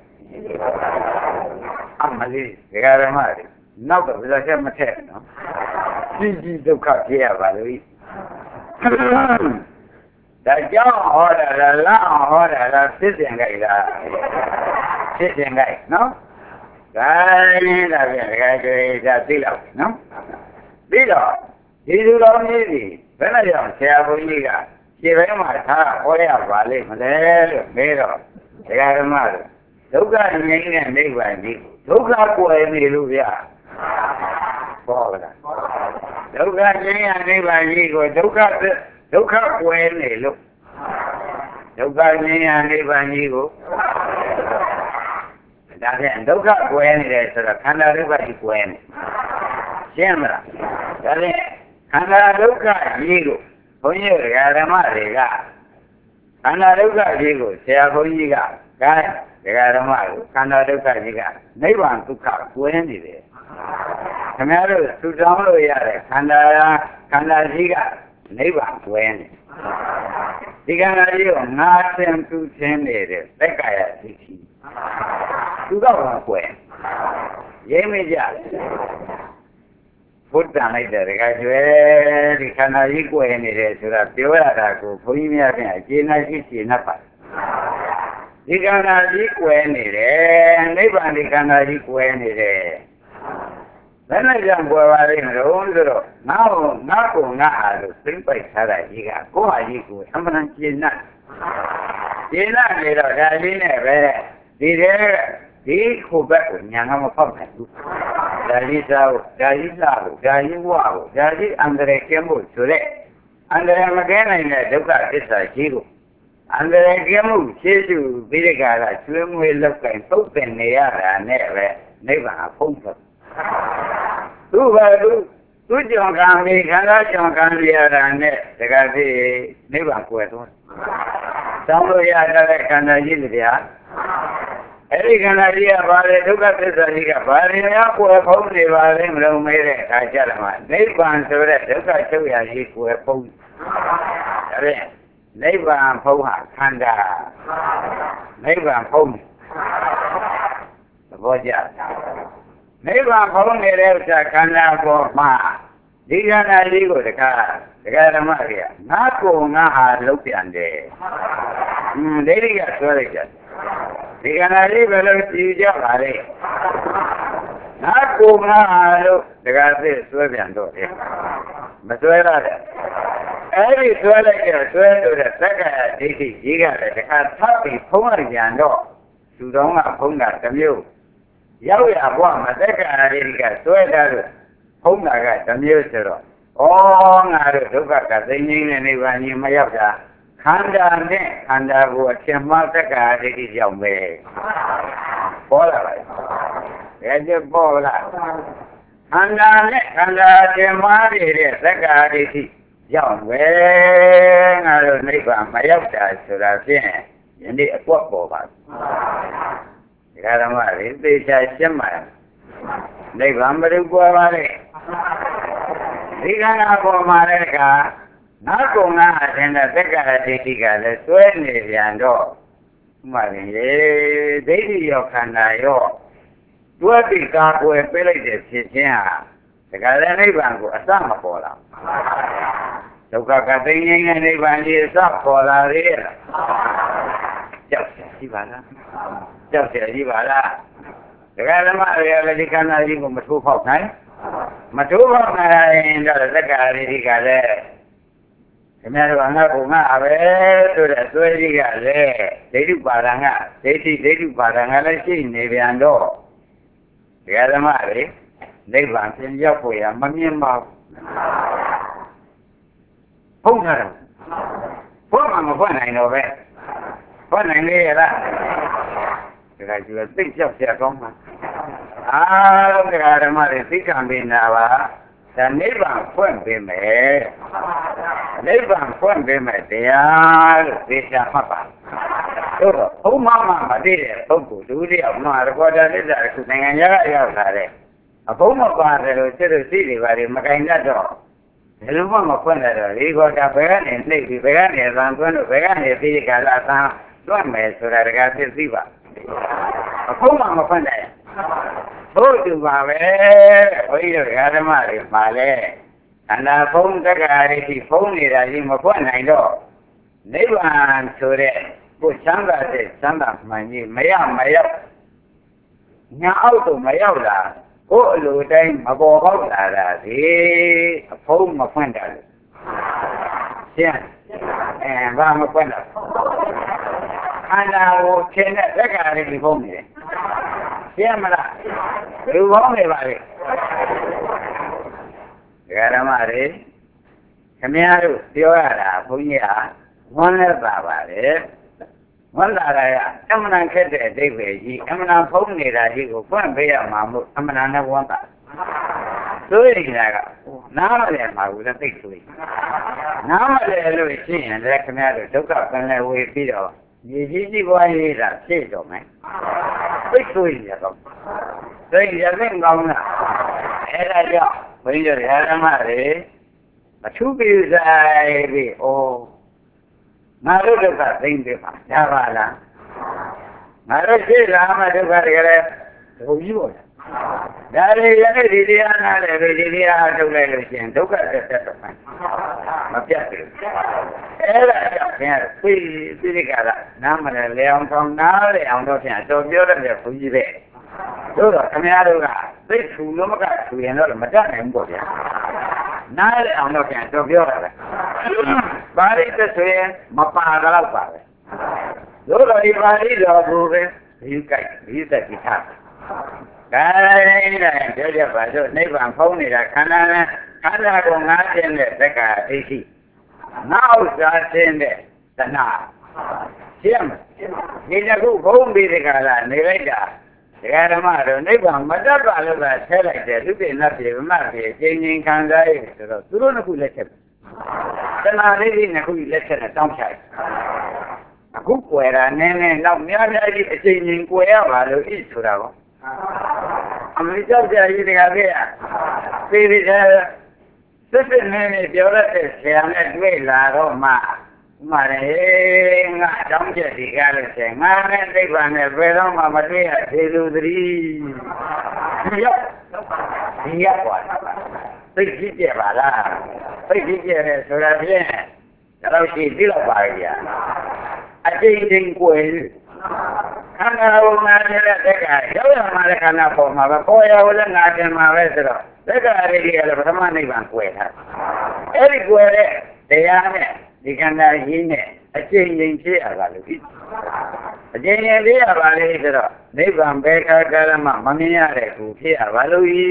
အမလေးဒကာရမတွေနောက်တော့ဘယ်လိုချက်မထက်နော်ကြီးကြီးဒုက္ခဖြစ်ရပါလို့ဒါကြောင့်ဟောတာလားလမ်းဟောတာလားဖြစ်စဉ်ကြိုက်လားဖြစ်စဉ်ကြိုက်နော်ဒါနဲ့ဒါပြန်ဒကာကျွေးဒါသိလောက်နော်ပြီးတော့ဒီလူတော်ကြီးကြီးဘယ်နဲ့ကြောင့်ဆရာဘုန်းကြီးကခြေပိုင်းမှာထားဟောရပါလိမ့်မလဲလို့မေးတော့ဒကာဓမ္မတို့ဒုက္ခငြိမ်းတဲ့နိဗ္ဗာန်ကြီးဒုက္ခကိုယ်နေလို့ဗျာဟောလားဒုက္ခငြိမ်းတဲ့နိဗ္ဗာန်ကြီးကိုဒုက္ခဒုက္ခကိုယ်နေလို့ဒုက္ခငြိမ်းတဲ့နိဗ္ဗာန်ကြီးကိုဒါဖြင့်ဒုက္ခကိုယ်နေတယ်ဆိုတော့ခန္ဓာဒုက္ခကြီးကိုယ်နေရှင်းမလားဒါဖြင့်ခန္ဓာဒုက္ခကြီးကိုဘုန်းကြီးဓမ္မတွေကခန္ဓာဒုက္ခကြီးကိုဆရာဘုန်းကြီးကကဲဒကာဓမ္မကိုခန္ဓာဒုက္ခကြီးကနိဗ္ဗာန်ဒုက္ခကိုယ်နေတယ်ခင်ဗျားတို့သူတောင်းလို့ရတဲ့ခန္ဓာခန္ဓာကြီးကနိဗ္ဗာန်ကိုယ်နေဒီခန္ဓာကြီးကိုငါသင်သူသင်နေတဲ့သက္ကာယဒိဋ္ဌိသူတော့ကိုယ်ရိမ့်မကြဘုဒ္ဓံလိုက်တဲ့ဒကာကျွဲဒီခန္ဓာကြီးကိုယ်နေတယ်ဆိုတာပြောရတာကိုဘုန်းကြီးများပြန်အကျေနပ်ရှိကျေနပ်ပါဒီခန္ဓာကြီးကိုယ်နေတယ်နိဗ္ဗာန်ဒီခန္ဓာကြီးကိုယ်နေတယ်ဘယ်နဲ့ကြောင့်ကိုယ်ပါလိမ့်မလို့ဆိုတော့ငါ့ကိုငါ့ကိုငါ့ဟာလို့သိမ့်ပိုက်ထားတာကြီးကကိုယ့်ဟာကြီးကိုအမှန်တန်ကျေနပ်ကျေနပ်နေတော့ဒါလေးနဲ့ပဲဒီတဲ့ဒီခုဘက်ကိုညာငါမဖောက်နိုင်ဘူးဒါလေးစားဖို့ဒါကြီးစားဖို့ဒါကြီးဝဖို့ဒါကြီးအန္တရာယ်ကင်းဖို့ဆိုတဲ့အန္တရာယ်မကင်းနိုင်တဲ့ဒုက္ခသစ္စာကြီးကိုအန္တရာယ်ကင်းမှုရှင်းစုပြီးတဲ့ကာလကျွေးမွေးလောက်ကင်ပုတ်ပင်နေရတာနဲ့ပဲနိဗ္ဗာန်ဖုံးထွက်သူ့ဘာသူသူ့ကြောင့်ကံပြီးခန္ဓာကြောင့်ကံရတာနဲ့တခါစီနိဗ္ဗာန်ကိုယ်သွားတောင်းလို့ရတဲ့ခန္ဓာကြီးတွေဗျာအဲ့ဒီခန္ဓာကြီးကဘာလဲဒုက္ခသစ္စာကြီးကဘာလဲများကိုယ်ဖုံးနေပါလဲမလို့မေးတဲ့အခါကျတော့မှနိဗ္ဗာန်ဆိုတဲ့ဒုက္ခချုပ်ရကြီးကိုယ်ဖုံးဒါဖြင့်နိဗ္ဗာန်ဖုံးဟာခန္ဓာနိဗ္ဗာန်ဖုံးသဘောကျနိဗ္ဗာန်ဖုံးနေတဲ့ဥစ္စာခန္ဓာပေါ်မှာဒီခန္ဓာကြီးကိုတခါတခါဓမ္မတွေကငါကိုငါဟာလုံးပြန်တယ်ဟွန်းဒိဋ္ဌိကဆွဲလိုက်ကြဒီခန္ဓာကြီးဘယ်လိုကြည့်ကြပါလဲငါကိုငါဟာလို့တခါသိဆွဲပြန်တော့တယ်မဆွဲရတဲ့အဲ့ဒီဆွဲလိုက်တဲ့ဆွဲလို့တဲ့သက္ကာယဒိဋ္ဌိကြီးကလည်းတခါထပ်ပြီးဖုံးလိုက်ပြန်တော့သူတော်ကဖုံးတာတစ်မျိုးရောက်ရဘွားမှာသက္ကာယဒိဋ္ဌိကဆွဲတာလို့ဖုံးတာကတစ်မျိုးဆိုတော့ဩငါတို့ဒုက္ခကသိငြိမ်းတဲ့နိဗ္ဗာန်ကြီးမရောက်တာခန္ဓာနဲ့ခန္ဓာကိုအထင်မှားသက္ကာယဒိဋ္ဌိကြောင့်ပဲပေါ်လာပါရဲ့ဒါကျပေါ်လာခန္ဓာနဲ့ခန္ဓာအထင်မှားနေတဲ့သက္ကာယဒိဋ္ဌိရောက်ပဲငါတို့နိဗ္ဗာန်မရောက်တာဆိုတာဖြင့်ယနေ့အကွက်ပေါ်ပါဒီကရမတွေသေချာရှင်းပါနိဗ္ဗာန်ဘယ်လိုပေါ်ပါလဲဒီကနာပေါ်မှာလည်းကငါကုံငါအထင်တဲ့သက္ကာယဒိဋ္ဌိကလည်းစွဲနေပြန်တော့မှရင်လေဒိဋ္ဌိရောခန္ဓာရောတွဲပြီးကာကွယ်ပေးလိုက်တဲ့ဖြစ်ခြင်းဟာဒါကလည်းနိဗ္ဗာန်ကိုအစမပေါ်လာဒုက္ခကသိငြိမ်းတဲ့နိဗ္ဗာန်ကြီးအစပေါ်လာသေးရဲ့ကြောက်ရှိပါလားကြောက်ရှိပါလားဒကာဓမ္မတွေလည်းဒီခန္ဓာကြီးကိုမထိုးဖောက်နိုင်မထိုးဖောက်နိုင်ရင်တော့သက္ကာရိတိကလည်းခင်ဗျားတို့ငါ့ကိုငါပဲဆိုတဲ့သွေးကြီးကလည်းဒိဋ္ဌိပါဒံကဒိဋ္ဌိဒိဋ္ဌိပါဒံကလည်းရှိနေပြန်တော့ဒကာဓမ္မတွေနိဗ္ဗာန်ပြန်ရောက်ဖို့ရမမြင်ပါဘူးဖုံးတာဘုရားမဖွင့်နိုင်တော့ပဲဖွင့်နိုင်လေရလားဒါကကျသိကြောက်ကြကောင်းမှာအားလုံးတရားဓမ္မတွေသိခံပြီးနာပါသဒါနိဗ္ဗာန်ဖွင့်ပေးမယ်နိဗ္ဗာန်ဖွင့်ပေးမယ်တရားလို့သိချာမှတ်ပါတို့တော့ဘုံမမမသိတဲ့ပုဂ္ဂိုလ်ဒုတိယမှာရကောတာလိစ္ဆာခုနိုင်ငံရကရောက်လာတဲ့အဘုံမပါတယ်လို့စိတ်တို့သိတွေပါလေမကင်တတ်တော့ဘယ်လိုမှမဖွင့်ရတော့ဒီကောတာဘယ်ကနေနှိပ်ပြီးဘယ်ကနေသံသွင်းလို့ဘယ်ကနေသိကြလာသံတွတ်မယ်ဆိုတာတကားသိသိပါအဘုံမမဖွင့်တယ်ဘုသူပါပဲဘုန်းကြီးတို့ဓမ္မတွေမှာလဲအနာဖုံးတက္ကရာတိဖုံးနေတာကြီးမဖွင့်နိုင်တော့နိဗ္ဗာန်ဆိုတဲ့ကိုချမ်းသာတဲ့ချမ်းသာမှန်ကြီးမရမရောက်ညာအောက်တော့မရောက်လာကိုအလိုတိုင်းမပေါ်ပေါက်လာတာဒီအဖုံးမဖွင့်တယ်ရှင်းအဲဘာမဖွင့်တော့အနာကိုချင်းတဲ့တက္ကရာတိဖုံးနေတယ်ရှင်းမလားလူပေါင်းနေပါလေဓမ္မတွေခင်ဗျားတို့ပြောရတာဘုန်းကြီးကဝမ်းလက်ပါပါလေဝမ်းလာတာကအမှန်တန်ခက်တဲ့အဓိပ္ပာယ်ကြီးအမှန်တန်ဖုံးနေတာကြီးကိုဖွင့်ပေးရမှာမို့အမှန်တန်နဲ့ဝမ်းတာဆိုရင်ကနားမလဲမှာဘူးလက်သိဆိုရင်နားမလဲလို့ရှိရင်လည်းခင်ဗျားတို့ဒုက္ခပင်လဲဝေပြီးတော့ရေကြီးကြီးပွားရေးတာဖြစ်တော့မယ်သိဆိုရင်တော့သိရတဲ့ကောင်းလားအဲ့ဒါကြောင့်ဘုန်းကြီးတို့ဓမ္မတွေအထူးပြုဆိုင်ပြီးဩငါတို့ဒုက္ခသိမ့်တယ်ပါရပါလားငါတို့ရှိလာမှဒုက္ခတွေကလည်းဘုံကြီးပေါ့ဒါတွေရတဲ့ဒီတရားနာတယ်ဒီတရားထုတ်လိုက်လို့ရှိရင်ဒုက္ခတက်တက်တော့မပြတ်ဘူးအဲ့ဒါကြောင့်ခင်ဗျာသိသိကြတာနားမလဲလေအောင်ဆောင်နားလေအောင်တော့ဖြင့်တော်ပြောတဲ့ဘုန်းကြီးပဲတို့တော့ခင်ဗျားတို့ကသိထူလို့မကထူရင်တော့မတတ်နိုင်ဘူးပေါ့ဗျာနားလေအောင်တော့ပြန်တော့ပြောတာပဲပါဠိသက်ဆိုရင်မပါတော့ပါပဲတို့တော့ဒီပါဠိတော်ကိုပဲဒီကြိုက်ဒီသက်ကြည့်ထားဒါလည်းလည်းပြောကြပါစို့နိဗ္ဗာန်ဖုံးနေတာခန္ဓာနဲ့ခန္ဓာကိုငါးခြင်းတဲ့သက္ကာဒိဋ္ဌိငါဥစ္စာခြင်းတဲ့တဏှာရှင်းမဒီတစ်ခုဖုံးပြီးဒီကလာနေလိုက်တာဓမ္မတို့နိဗ္ဗာန်မတတ်ပါလို့သာဆဲလိုက်တယ်သူပြည့်နတ်ပြေမတ်ပြေကျင်းချင်းခံစားရဆိုတော့သူတို့နှစ်ခုလက်ချက်တဏှာလေးကြီးနှစ်ခုလက်ချက်နဲ့တောင်းချလိုက်အခုကွယ်တာနည်းနည်းတော့များများကြီးအချိန်ချင်းကွယ်ရပါလို့ဤဆိုတာကောအမေကြောက်ကြရည်တကယ်ပဲပြေးပြီးစစ်စစ်နေနေပြောရတဲ့ဆရာနဲ့တွေ့လာတော့မှမှလည်းငါတောင်းချက်ဒီကားလို့ဆိုငါနဲ့နိဗ္ဗာန်နဲ့ဘယ်တော့မှမတွေ့ရသေးလူသတိရောက်ဒီရောက်ပါသိကြည့်ကြပါလားသိကြည့်ကြတယ်ဆိုတာဖြင့်တော့ရှိပြီတော့ပါရဲ့အချိန်ချင်းကိုယ်ခန္ဓာကိုငါတဲ့တက်ကရောက်ရမှာလည်းခန္ဓာပေါ်မှာပဲပေါ်ရလည်းငါတင်မှာပဲဆိုတော့တက်ကရေကြီးလည်းပထမနိဗ္ဗာန်ကိုယ်ထားအဲ့ဒီကိုယ်တဲ့တရားနဲ့ဒီခန္ဓာကြီးနဲ့အကျဉ်းချင်းဖြစ်ရပါလို့အကျဉ်းချင်းဖြစ်ရပါလေဆိုတော့နိဗ္ဗာန်ဘယ်ခါကာလမှမမြင်ရတဲ့ကိုဖြစ်ရပါလို့ဤ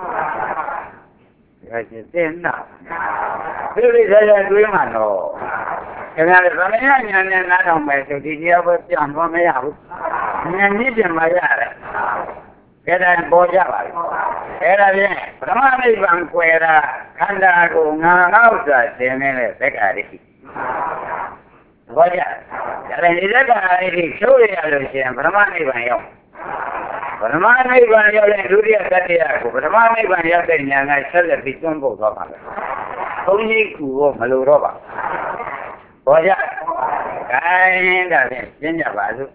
ဒါချင်းသင်နာဒီလိုဆရာတွေးမှတော့ခင်ဗျားတို့သမယညာနဲ့နားထောင်မယ်ဆိုဒီတရားပဲပြန်သွားမရဘူးဉာဏ်ကြီးပြန်မရတယ်ကဲဒါပေါ်ကြပါဘူးအဲ့ဒါဖြင့်ပထမနိဗ္ဗာန်ကွယ်တာခန္ဓာကိုငါငါဥစ္စာသင်နေတဲ့သက္ကာရိဘောကြဒါလည်းဒီသက္ကာရိချိုးရလို့ရှိရင်ပထမနိဗ္ဗာန်ရောက်ပထမနိဗ္ဗာန်ရောက်တဲ့ဒုတိယတတိယကိုပထမနိဗ္ဗာန်ရောက်တဲ့ဉာဏ်ကဆက်လက်ပြီးတွန်းပို့သွားပါမယ်ဘုန်းကြီးကူတော့မလိုတော့ပါဘောကြခိုင်းတာဖြင့်ရှင်းကြပါစို့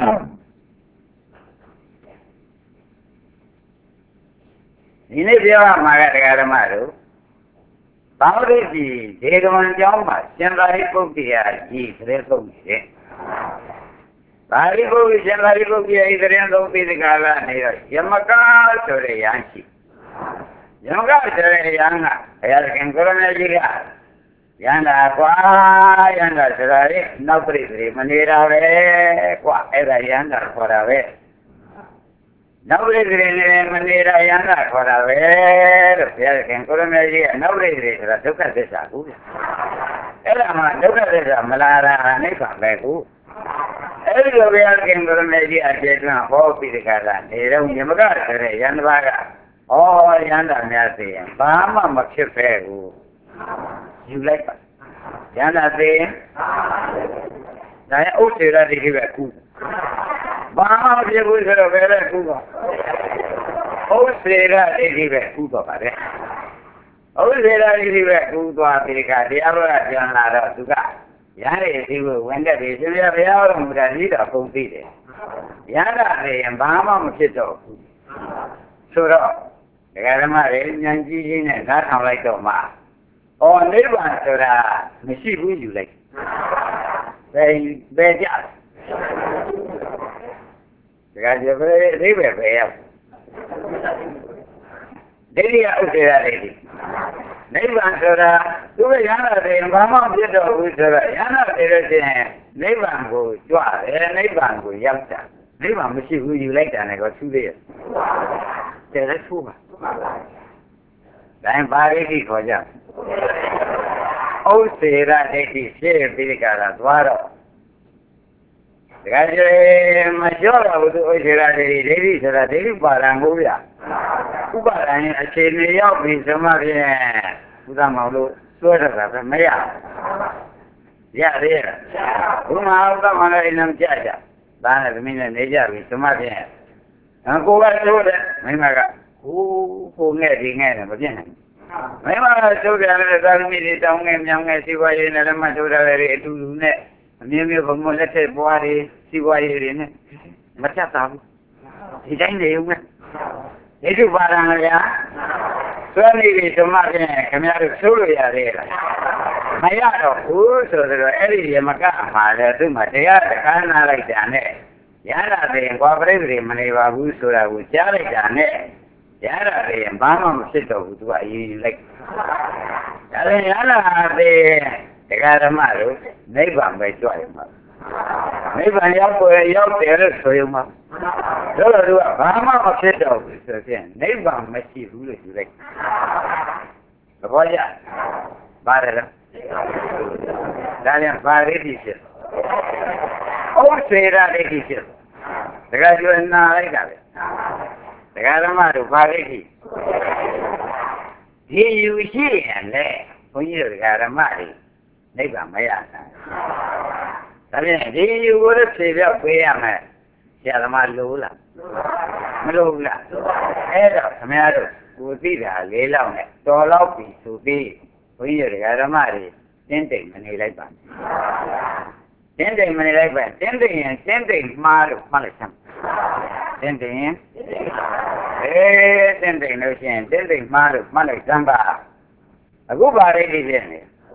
ဒီနေ့ပြောရမှာကတရားဓမ္မတို့ဘာဝိတိဒေဂမံကျောင်းမှာရှင်သာရိပုတ္တရာကြီးသရေဆုံးနေတယ်။သာရိပုတ္တရှင်သာရိပုတ္တရာဤသရေဆုံးပြီးဒီကလာနေတော့ယမကဆိုတဲ့ယဟန်ရှိ။ယမကဆိုတဲ့ယဟန်ကဘုရားခင်ကိုရမေကြီးကယန္တာကွာယန္တာဆိုတာလေနောက်ပြိတ္တိမနေတာပဲကွာအဲ့ဒါယန္တာခေါ်တာပဲနောက်ပြိတ္တိလည်းမနေတာယန္တာခေါ်တာပဲလို့ဘုရားခင်ကိုရမေကြီးကနောက်ပြိတ္တိဆိုတာဒုက္ခသစ္စာကူအဲ့ဒါမှဒုက္ခသစ္စာမလာတာအိဗ္ဗာန်ပဲကူအဲ့ဒီလိုဘုရားခင်ကိုရမေကြီးအကျေတွန်းဟောပြီးဒီကရနေတော့မြမကဆိုတဲ့ယန္တာက哦，人家那的，爸妈没吃饭过，就来吧。人家的，那欧洲的这个苦，爸妈别不知道为了苦吧？欧洲的这个苦多吧的，欧洲的这个苦多，这个第二个讲哪的这个，人家这个问的这些不要弄的，你都公平的，人家的爸妈没吃到苦，是不是？这个嘛，人家之前呢，他上来做嘛，哦，那边说的没西不有来，在在家，这个就不那边不要，这里也不是那里，那边说的，都是原来的，妈妈别说不说了，原来的人那边不抓的，那边不养的，那边没西不有来的那个处理，这来处吧。咱把这个国家，欧洲的这些些比较的多了，这个是没晓得我都欧洲的这里这里是的这里巴兰国家，不巴兰现在要为什么的？不咱们都说这个是没呀？呀对了，我们咱们来能解释，咱那明天那家为什么的？俺国外说的没那个。我我爱的爱的不变，没嘛，就这样的，咱们的当爱娘爱西瓜叶那嘛，就这来的，都呢，没没父母来吃不完的西瓜叶呢，没吃到，现在没有嘛，你就把那个呀，所以你什么的，他们都收了下来了，没呀，我说这个，哎，你嘛干嘛的？对嘛，这样的看哪来讲呢？原来的我不认识嘛，你话我说了，我家来讲呢。原来的爸妈不知道我做嘢嚟，但係原來的這個什麼咯，你辦沒做嘛？你辦要不要別人做嘛？所以說爸媽不知道我做嘅，你辦沒記住了就嚟，我講呀，巴得了，咱倆巴得啲事，我雖然啲事，這個就哪嚟㗎？这个他妈都发给你，你有些人嘞，朋友这个他妈的，那个没呀？咱们你有我的材料不一样哎，现在他妈 low 了，没 low 了，哎的什么样的，我这个来了呢，多老比数比，朋友这个他妈的，真正没来办，真正没来办，真正真正妈的妈来上。真正，哎，真正都行，真正马路马路上吧，我把这个人呢，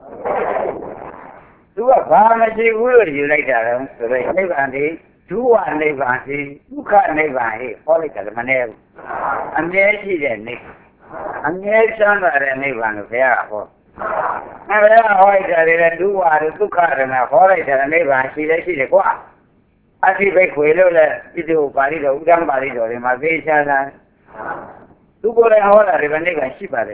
如果把那些物流来的人，是不是那帮的，主管那帮的，不看那帮的，好了干嘛呢？俺年轻人呢，俺年上的人那帮的非常好，那非常好一点的，主管的不看的呢，好了一点的那帮洗来洗的挂。阿是被毁了了，一头把里头五张把里头的嘛，别想了。如果来好了，这个那个洗把的，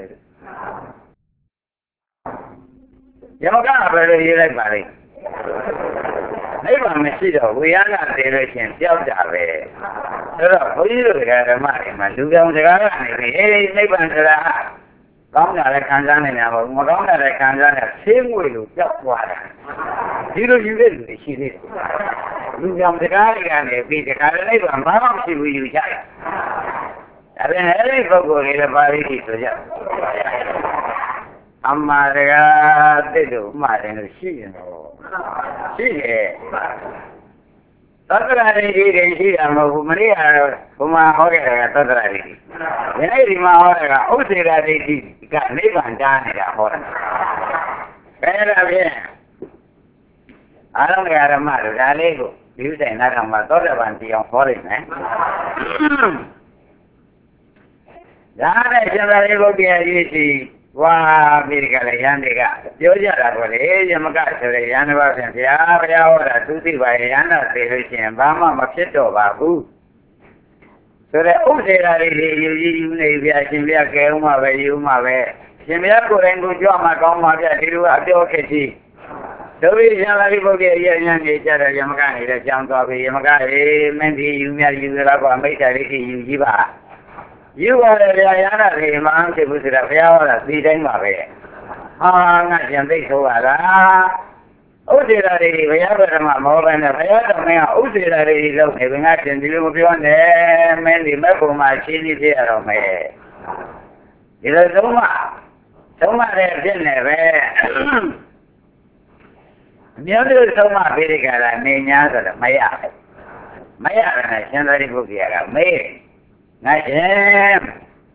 要么干啥不是也来把的？那帮没洗的，为啥那这个钱小价呗？是吧？不是这个嘛的嘛，就讲这个那个，哎，那帮是啦。刚才来看上的呢，我刚才来看上的，全部都交挂了，这都有点利息的。你讲这个那个呢，比这个那个马上是不有钱，但是那个过来的把你提出去，俺妈这个这就妈的都洗了，洗的。到这来的人洗了嘛，我们这个我们好点个到这来的，原来的嘛好点个，欧洲来的的，干那帮家那个好点，哎那边，俺那个他妈的干那个。有在那个嘛，到这边地方好的呢。然后呢，现在这个边就是哇，别个来养这个，有些人说嘞，怎么干出来养的吧？现在不要了，土地吧养了，这个钱爸妈没吃到吧？不，所以欧洲那里有有那边现在给我们呗，有嘛呗，现在个人都叫嘛搞嘛呗，这个不要客气。都是像那里不给人家那家的，也没干的，讲多的也没干的，门的有面有的那个没在的有几把， You are a Yana, man, to put it up here, three times of it. Ah, not in this over. Oh, did I really have a more than a fair? Oh, did I really love having action to do beyond there? Many member my chili there on me. It is so much. So much dinner. The other is so much bigger than me, answer my eye. My eye, and I send a book here. Me. Not him.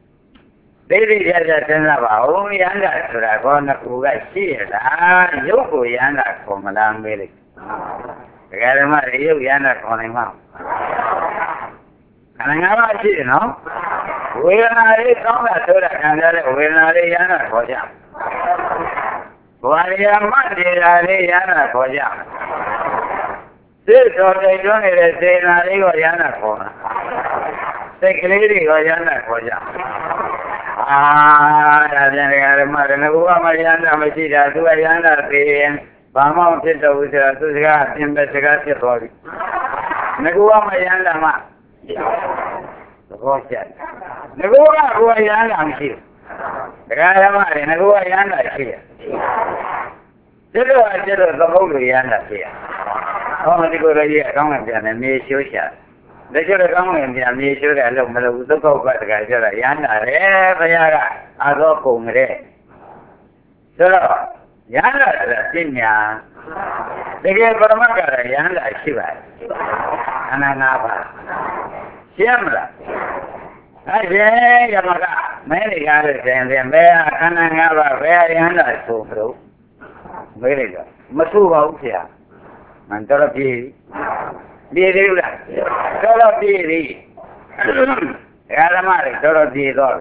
Baby, just a ten of our own younger, so I want to go back here. Ah, you go younger from a long way. I got him out of you younger calling him out. And I never see, you know. We are not a song that so that can tell it, we're not a younger for you. Why are you Monday, a younger for you? This or they don't say, not a younger for Take a lady or younger for you. Ah, I mother, no, Mariana, Machida, do I understand? Bama, Pita, with a Suga, investigate for it. Negua Mariana, the horse yet. Negua, who I am here. The guy am I, and who I am here. Did I did the whole Yana here? How many good idea, come and me, show shot. They should have come in the amnesia and look at the go back to Yana, every other, as all come there. So, Yana, Sinya, they gave for a marker, Yana, Shiva, and Anapa. Siamla. I say, Yamaka, many others and then there, and I have a very Yana so through. Very good. Masuva, here. And Dorothy. Diri lah, kalau diri, ada mana kalau diri dor.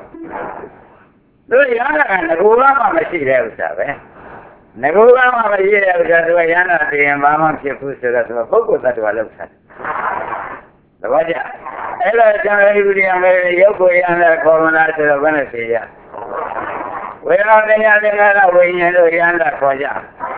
Tu yang nak negara mana mesti ada usah, eh? Negara mana mesti ada usah tu yang nak dia mama siapa sudah tu, pokok tak ada usah. Lepas ya, ela jangan ibu dia ambil, yo kau yang nak korban tu mana saja. Wala dia dengar lah, wala tu yang nak korban.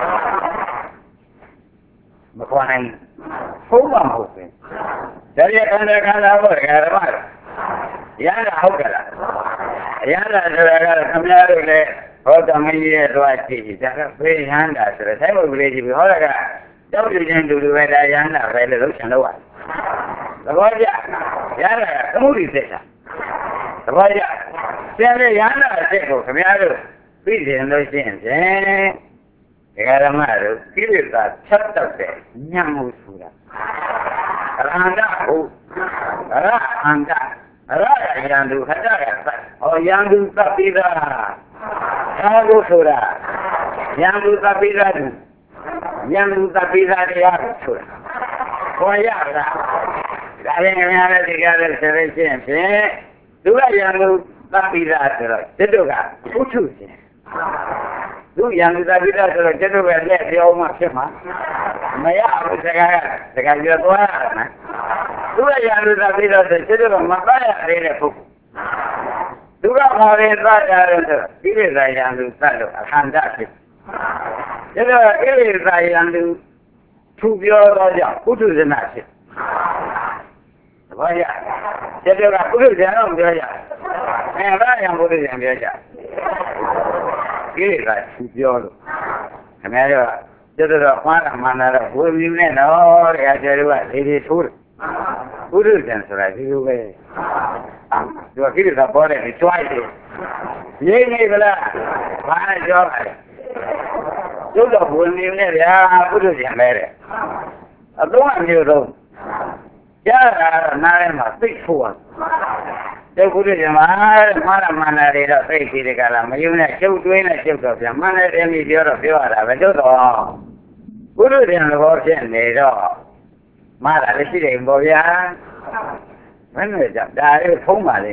Macam Không bằng một người. Đấy là con đây con đâu rồi cái đó mà. Giá là không cả. Giá là là tham gia được này. Họ tầm như rồi thì chắc là phải hàng đã rồi thấy một người gì họ là cả. Cháu tự nhiên tụi về đây giá là phải là lúc chẳng đâu ạ. Rồi vậy. Giá là không có gì thế sao. Rồi vậy. Xem đây giá là sẽ có tham gia được. Vì thế nói chuyện thế. Cái đó mà rồi, cái việc là chấp tập để nhằm một số đó. Randa, oh, randa, randa yang tu kata kata, oh yang tu tapi dah, yang tu sudah, yang tu tapi dah tu, yang tu tapi dah dia sudah. Oh ya dah, kalau yang ada tiga ada selection, tu lah yang tu tapi dah sudah, itu kan, putus. Tu yang kita bila sudah jadi bela dia umat semua, maya aku sekarang sekarang dia tua, tu yang kita bila sudah jadi makanya dia pun. Tu kalau dia saja itu, ini saya yang tu selalu alhamdulillah. Jadi ini saya yang tu tujuh saja, putus jenasi. Apa ya? Jadi orang putus jangan dia. Eh, yang putus yang dia. Ini lah tujuh. Kenapa? Jadi mana mana lah, boleh ni no, ya jadi apa? Ini sur, sur jangan surat itu be. Dua kali dah boleh dicuai tu. Ini ni bela, mana jawab ada. Sudah boleh ni ya, sur jangan bere. Aduan ni tu. Ya, nara masih fuan. Jadi boleh jangan mana mana dia pergi kiri kalam. Macamnya jauh tu ini jauh tu. Mana dia ni dia orang dia ada betul tak? Boleh jangan lupa sih ni dah. Mana ada sih yang boleh. Mana jam dah phun mana.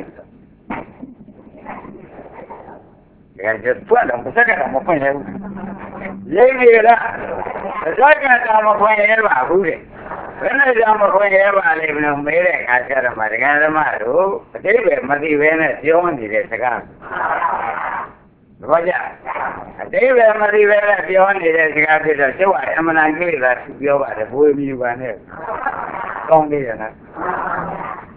Yang jepuan dah besar kan mau punya. Jadi lah. Besar kan mau punya apa boleh. When jam punya apa ni belum mere kasar mereka malu. Jadi mesti wena jangan dia sekarang. Baca. Jadi mesti wena jangan dia sekarang dia cuba. Aman angin lah dia ada boleh minggu ni. Kong dia nak.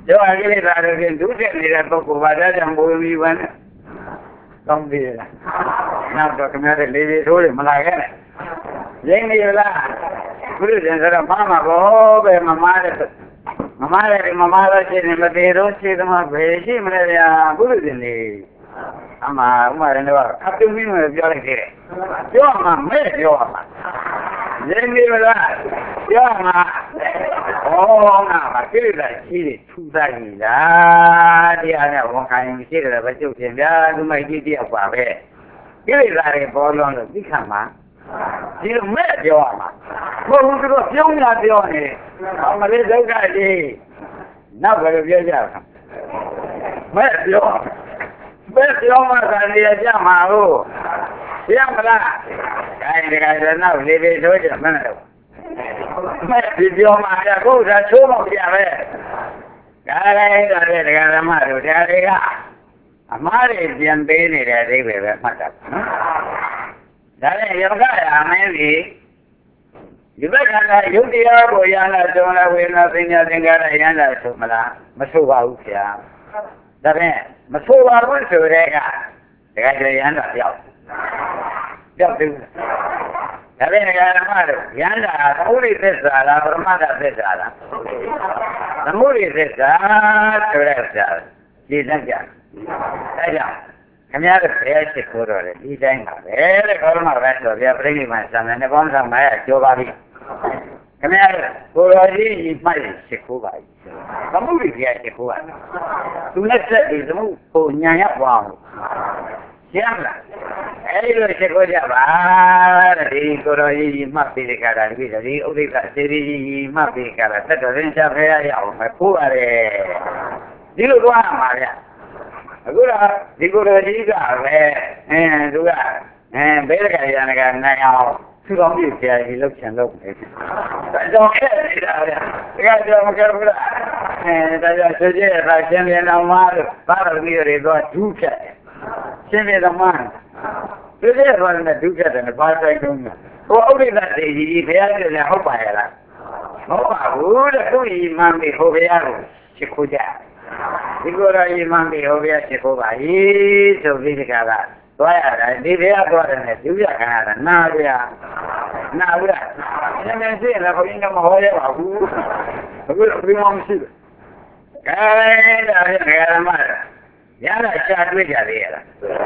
ပြောအကိလေသာတွေဖြင့်ဒုတက်နေတဲ့ပုဂ္ဂိုလ်ဘာသာကြောင့်ဘုံပြီးပါနဲ့ကောင်းပြီလားနောက်တော့ခင်ဗျားတို့လေးလေးထိုးတယ်မလာခဲ့နဲ့ရင်းနေလားဘုရားရှင်ဆိုတော့မမဘောပဲမမားတဲ့မမားတယ်မမားတော့ရှိနေမသေးတော့ရှိသမားပဲရှိမလဲဗျာဘုရားရှင်လေအမှဥမာရင်တော့အပြုံးမင်းကိုပြောလိုက်သေးတယ်ပြောမှမဲ့ပြောမှာရင်းနေလားပြောမှာဩငါမကိလေသာရှိတယ်ထူသားကြီးလားတရားနဲ့ဝန်ခံရင်ရှိတယ်ပဲကျုပ်ရှင်ဗျာဒီမိုက်ကြီးတယောက်ပါပဲကိလေသာတွေပေါ်လွန်လို့သိခံမှာဒီလိုမဲ့ပြောရမှာဘုရားတို့ပြုံးလာပြောနေအမလေးဒုက္ခကြီးနောက်ပဲပြောကြတာမဲ့ပြောမဲ့ပြောမှသာနေရကြမှာဟုတ်ရမလားခိုင်းတကယ်တော့နောက်လေးလေးဆိုကြမနဲ့တော့မဲ့ဒီပြောမှရဘုရားချိုးတော့ပြပဲဒါလည်းဒါလည်းဒကာဓမ္မတို့တရားတွေကအမားတွေပြန်ပေးနေတဲ့အဓိပ္ပာယ်ပဲမှတ်တာဒါနဲ့ယောဂရာမင်းကြီးဒီဘက်ကလည်းယုတ်တရားကိုရလာဆုံးလာဝေဒနာပညာသင်္ကာရရလာဆုံးမလားမဆိုပါဘူးခင်ဗျာဒါဖြင့်မဆိုပါဘူးဆိုတဲ့ကတကယ်ကြရန်တာပြောက်ပြောက်တယ်ဒါဖြင့်ဒကာဓမ္မတို့ရန်တာသမုဒိသစ္စာလားပရမတ္ထသစ္စာလားသမုဒိသစ္စာဆိုတဲ့ဆရာဒီလက်ကြအဲကြောင့်ခင်ဗျားတို့ဘယ်ရှိခိုးတော့လဲဒီတိုင်းပါပဲတဲ့ကောရမပဲဆိုပြပြိဋိမံဆံနဲ့ပေါင်းဆောင်မှာကျော်ပါပြီခင်ဗျားတို့ကိုတော်ကြီးဤမှတ်ရှိခိုးပါပြီသမုဒိပြရှိခိုးပါသူနဲ့ဆက်ပြီးသမုဟိုညာရောက်သွားအောင်ရှင်းမလားအဲဒီလိုရှိခိုးကြပါတဲ့ဒီကိုတော်ကြီးမှတ်ပြီးကြတာဒီဒီဥဒိကစေရီကြီးမှတ်ပြီးကြတာသက်တော်ရင်းချဖဲရရအောင်မခိုးရတယ်ဒီလိုတော့မှာဗျအခုတော့ဒီကိုယ်တော်ကြီးကပဲအင်းသူကအဲဘဲကရန်ကနိုင်အောင်သူတော်ပြည့်ဆရာကြီးလောက်ချင်လို့နေတယ်။တော့အဲ့ဒါဗျာ။ဒါကြောင့်မကဘူးလား။အဲဒါကြောင့်ဆွေကြီးကရှင်းပြတော်မှာလို့ဘာလို့ဒီတွေတော့ဒုဖြတ်တယ်။ရှင်းပြတော်မှာဆွေကြီးကလည်းဒုဖြတ်တယ်ဘာဆိုင်တုံးလဲ။ဟိုဥဒိသတေကြီးဘုရားကြီးလည်းဟုတ်ပါရဲ့လား။ဟုတ်ပါဘူးတဲ့သူ့ဤမှန်ပြီဟိုဘုရားကိုချစ်ခိုးကြ။ဒီကိုယ်တော်ကြီးမှန်ပြီဟိုဘုရားချစ်ခိုးပါ၏ဆိုပြီးဒီကကသွားရတယ်ဒီဘုရားသွားတယ်နဲ့ဒုရခံရတာနာဗျာနာဗျာနည်းနည်းသိရင်လည်းဘုရင်ကမဟောရပါဘူးအခုတော့ဘယ်မှမရှိဘူးကဲဒါဖြင့်ငရမရတာရှားတွေ့ကြသေးရလား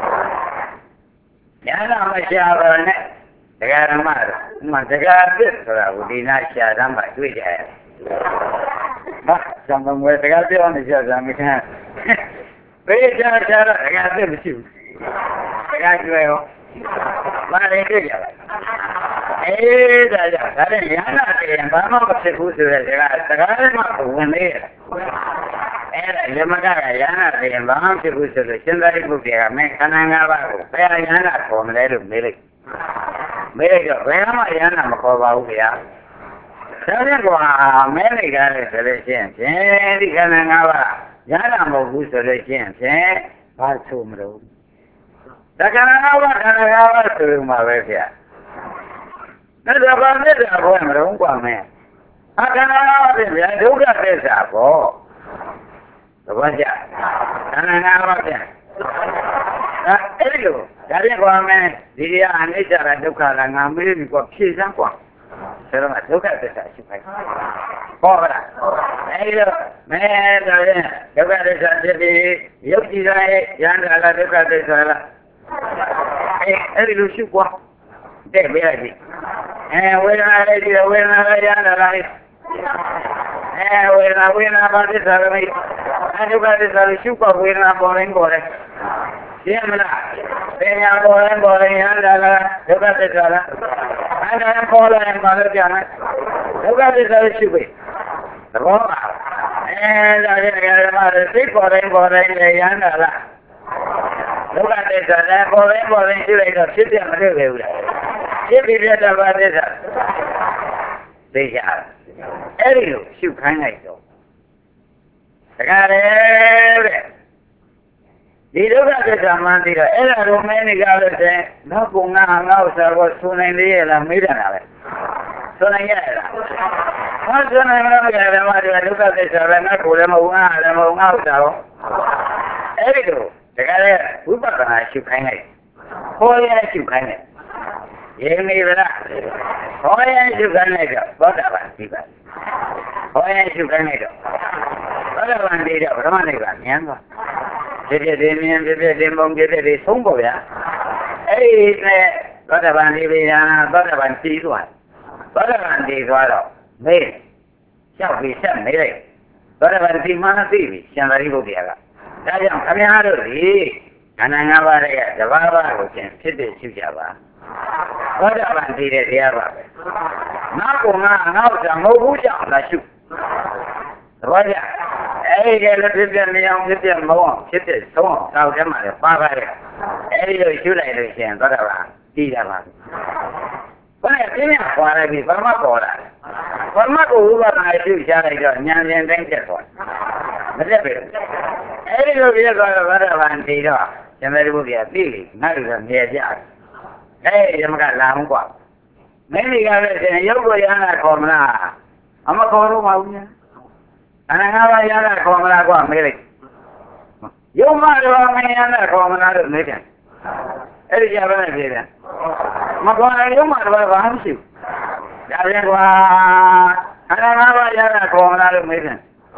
ရတာမရှားပါနဲ့ဒကာရမတို့မှဒကာအစ်ဆိုတာကိုဒီနာရှားတမ်းပါတွေ့ကြရတယ်ဟာဇံမွေဒကာပြောနေကြဇံမခံပေးကြရှားတော့ဒကာအစ်မရှိဘူးဒကာကျွဲရောမလေးတွေ့ကြလားအေးဒါကြောင့်ဒါနဲ့ရဟနာတည်းဘာမှမဖြစ်ဘူးဆိုတဲ့ဒကာဒကာလည်းမဝင်နေရအဲ့ဒါလက်မကကရဟနာတည်းဘာမှဖြစ်ဘူးဆိုလို့ရှင်သာရိပုတ္တရာကမင်းခန္ဓာ၅ပါးကိုဘယ်ရဟနာခေါ်မလဲလို့မေးလိုက်မေးလိုက်တော့ဘယ်မှရဟနာမခေါ်ပါဘူးခင်ဗျာဒါနဲ့ကွာမဲလိုက်ကားလေဆိုလို့ရှိရင်ဖြင့်ဒီခန္ဓာ၅ပါးရဟနာမဟုတ်ဘူးဆိုလို့ရှိရင်ဖြင့်ဘာဆိုမလို့ဒါခန္ဓာ၅ပါးခန္ဓာ၅ပါးဆိုလို့မှာပဲဗျာဒါတော့ဘာနဲ့တော့ဘယ်မလို့ကွာမဲအခန္ဓာ၅ပါးဖြင့်ဗျာဒုက္ခသစ္စာပေါ့သဘောကျခန္ဓာ၅ပါးဖြင့်အဲအဲ့လိုဒါပြန်ကွာမဲဒီရအနိစ္စကဒုက္ခလားငါမေးပြီကွာဖြည့်စမ်းကွာဆိုတော့ဒုက္ခသစ္စာရှိပါ့ဟောလားအဲ့လိုမဲတော့ရင်ဒုက္ခသစ္စာဖြစ်ပြီးယုတ်ကြည်တိုင်းရဟန္တာလားဒုက္ခသစ္စာလားအဲအဲ့ဒီလိုရှိကွာတဲ့ပြလိုက်ပြီအဲဝေဒနာလေးဒီဝေဒနာလေးရဟန္တာလားအဲဝေဒနာဝေဒနာဘာသစ္စာလဲအဲဒုက္ခသစ္စာလို့ရှိကွာဝေဒနာပေါ်ရင်ပေါ်တယ်ရှင်းမလားပညာပေါ်ရင်ပေါ်ရင်ရဟန္တာလားဒုက္ခသစ္စာလားအဲ့ဒါပေါ်လာရင်ဘာလို့ပြန်လဲဒုက္ခသစ္စာရှိပြီသဘောပါအဲဒါကြည့်ကြရမှာစိတ်ပေါ်တိုင်းပေါ်တိုင်းလည်းရဟန္တာလားဒုက္ခသစ္စာလည်းပေါ်တိုင်းပေါ်တိုင်းရှိလိုက်တော့ဖြစ်ပြမလို့ပဲဘူးလားဖြစ်ပြီးပြတဲ့ဘာသစ္စာသိကြအဲ့ဒီလိုရှုခိုင်းလိုက်တော့တခါလေတဲ့ဒီဒုက္ခသစ္စာမှန်သိတော့အဲ့ဒါလိုမင်းတွေကလည်းတဲ့နောက်ကုငါငါ့ဥစ္စာကိုဆိုနိုင်သေးရဲ့လားမေးတယ်လားပဲဆိုနိုင်ရလားဟောဆိုနိုင်မလို့ကြတယ်မှာဒီဒုက္ခသစ္စာလည်းငါကိုယ်လည်းမဟုတ်ငါလည်းမဟုတ်ငါဥစ္စာရောအဲ့ဒီလိုတကယ်လေဝိပဿနာရှုခိုင်းလိုက်ဟောရရှုခိုင်းလိုက်ရင်းနေဗလားဟောရရှုခိုင်းလိုက်တော့သောတာပန်သိပါဟောရရှုခိုင်းလိုက်တော့သောတာပန်သိတော့ဗြဟ္မနိဗ္ဗာန်မြင်သွားဖြစ်ဖြစ်ဒီမြင်ဖြစ်ဖြစ်ဒီမုံဖြစ်ဖြစ်ဒီဆုံးပေါ့ဗျာအဲ့ဒီနဲ့သောတာပန်သိပြီလားသောတာပန်သိသွားသောတာပန်သိသွားတော့မေးလျှောက်ပြီးဆက်မေးလိုက်သောတာပန်သိမှန်းသိပြီရှင်သာရိပုတ္တရာကဒါကြောင့်ခင်ဗျားတို့ဒီခန္ဓာ၅ပါးရဲ့တဘာဝကိုရှင်ဖြစ်ဖြစ်ရှုကြပါသောတာပန်သိတဲ့တရားပါပဲငါကငါငါ့ဥစ္စာမဟုတ်ဘူးကြောင့်လားရှုသဘောကျအဲ့ဒီကလည်းဖြစ်ဖြစ်မအောင်ဖြစ်ဖြစ်မအောင်ဖြစ်ဖြစ်ဆုံးအောင်တောက်ထဲမှာလည်းပါပါတယ်အဲ့ဒီလိုရှုလိုက်လို့ရှိရင်သောတာပန်သိတာပါဘယ်နဲ့ပြင်းရခွာလိုက်ပြီဘာမှပေါ်လာဘာမှကိုဥပဒနာရှုရှားလိုက်တော့ဉာဏ်ရှင်တိုင်းတက်သွားမတက်ပဲအဲ့ဒီလိုပြည့်သွားတော့သောတာပန်သိတော့ရှင်သာရိပုတ္တရာသိပြီငါတို့ကမြဲကြအဲ့ဒီမကလာအောင်กว่าမင်းကြီးကလည်းရှင်ရုပ်ကိုရဟနာခေါ်မလားအမခေါ်တော့မဘူးညာအနငါးပါးရဟနာခေါ်မလားกว่าမေးလိုက်ရုပ်မတော်မင်းရဟနာခေါ်မလားလို့မေးတယ်အဲ့ဒီကြပါနဲ့ပြေတယ်မခေါ်ရင်ရုပ်မတော်ဘာမှမရှိဘူးဒါပြန်ကွာအနငါးပါးရဟနာခေါ်မလားလို့မေးတယ်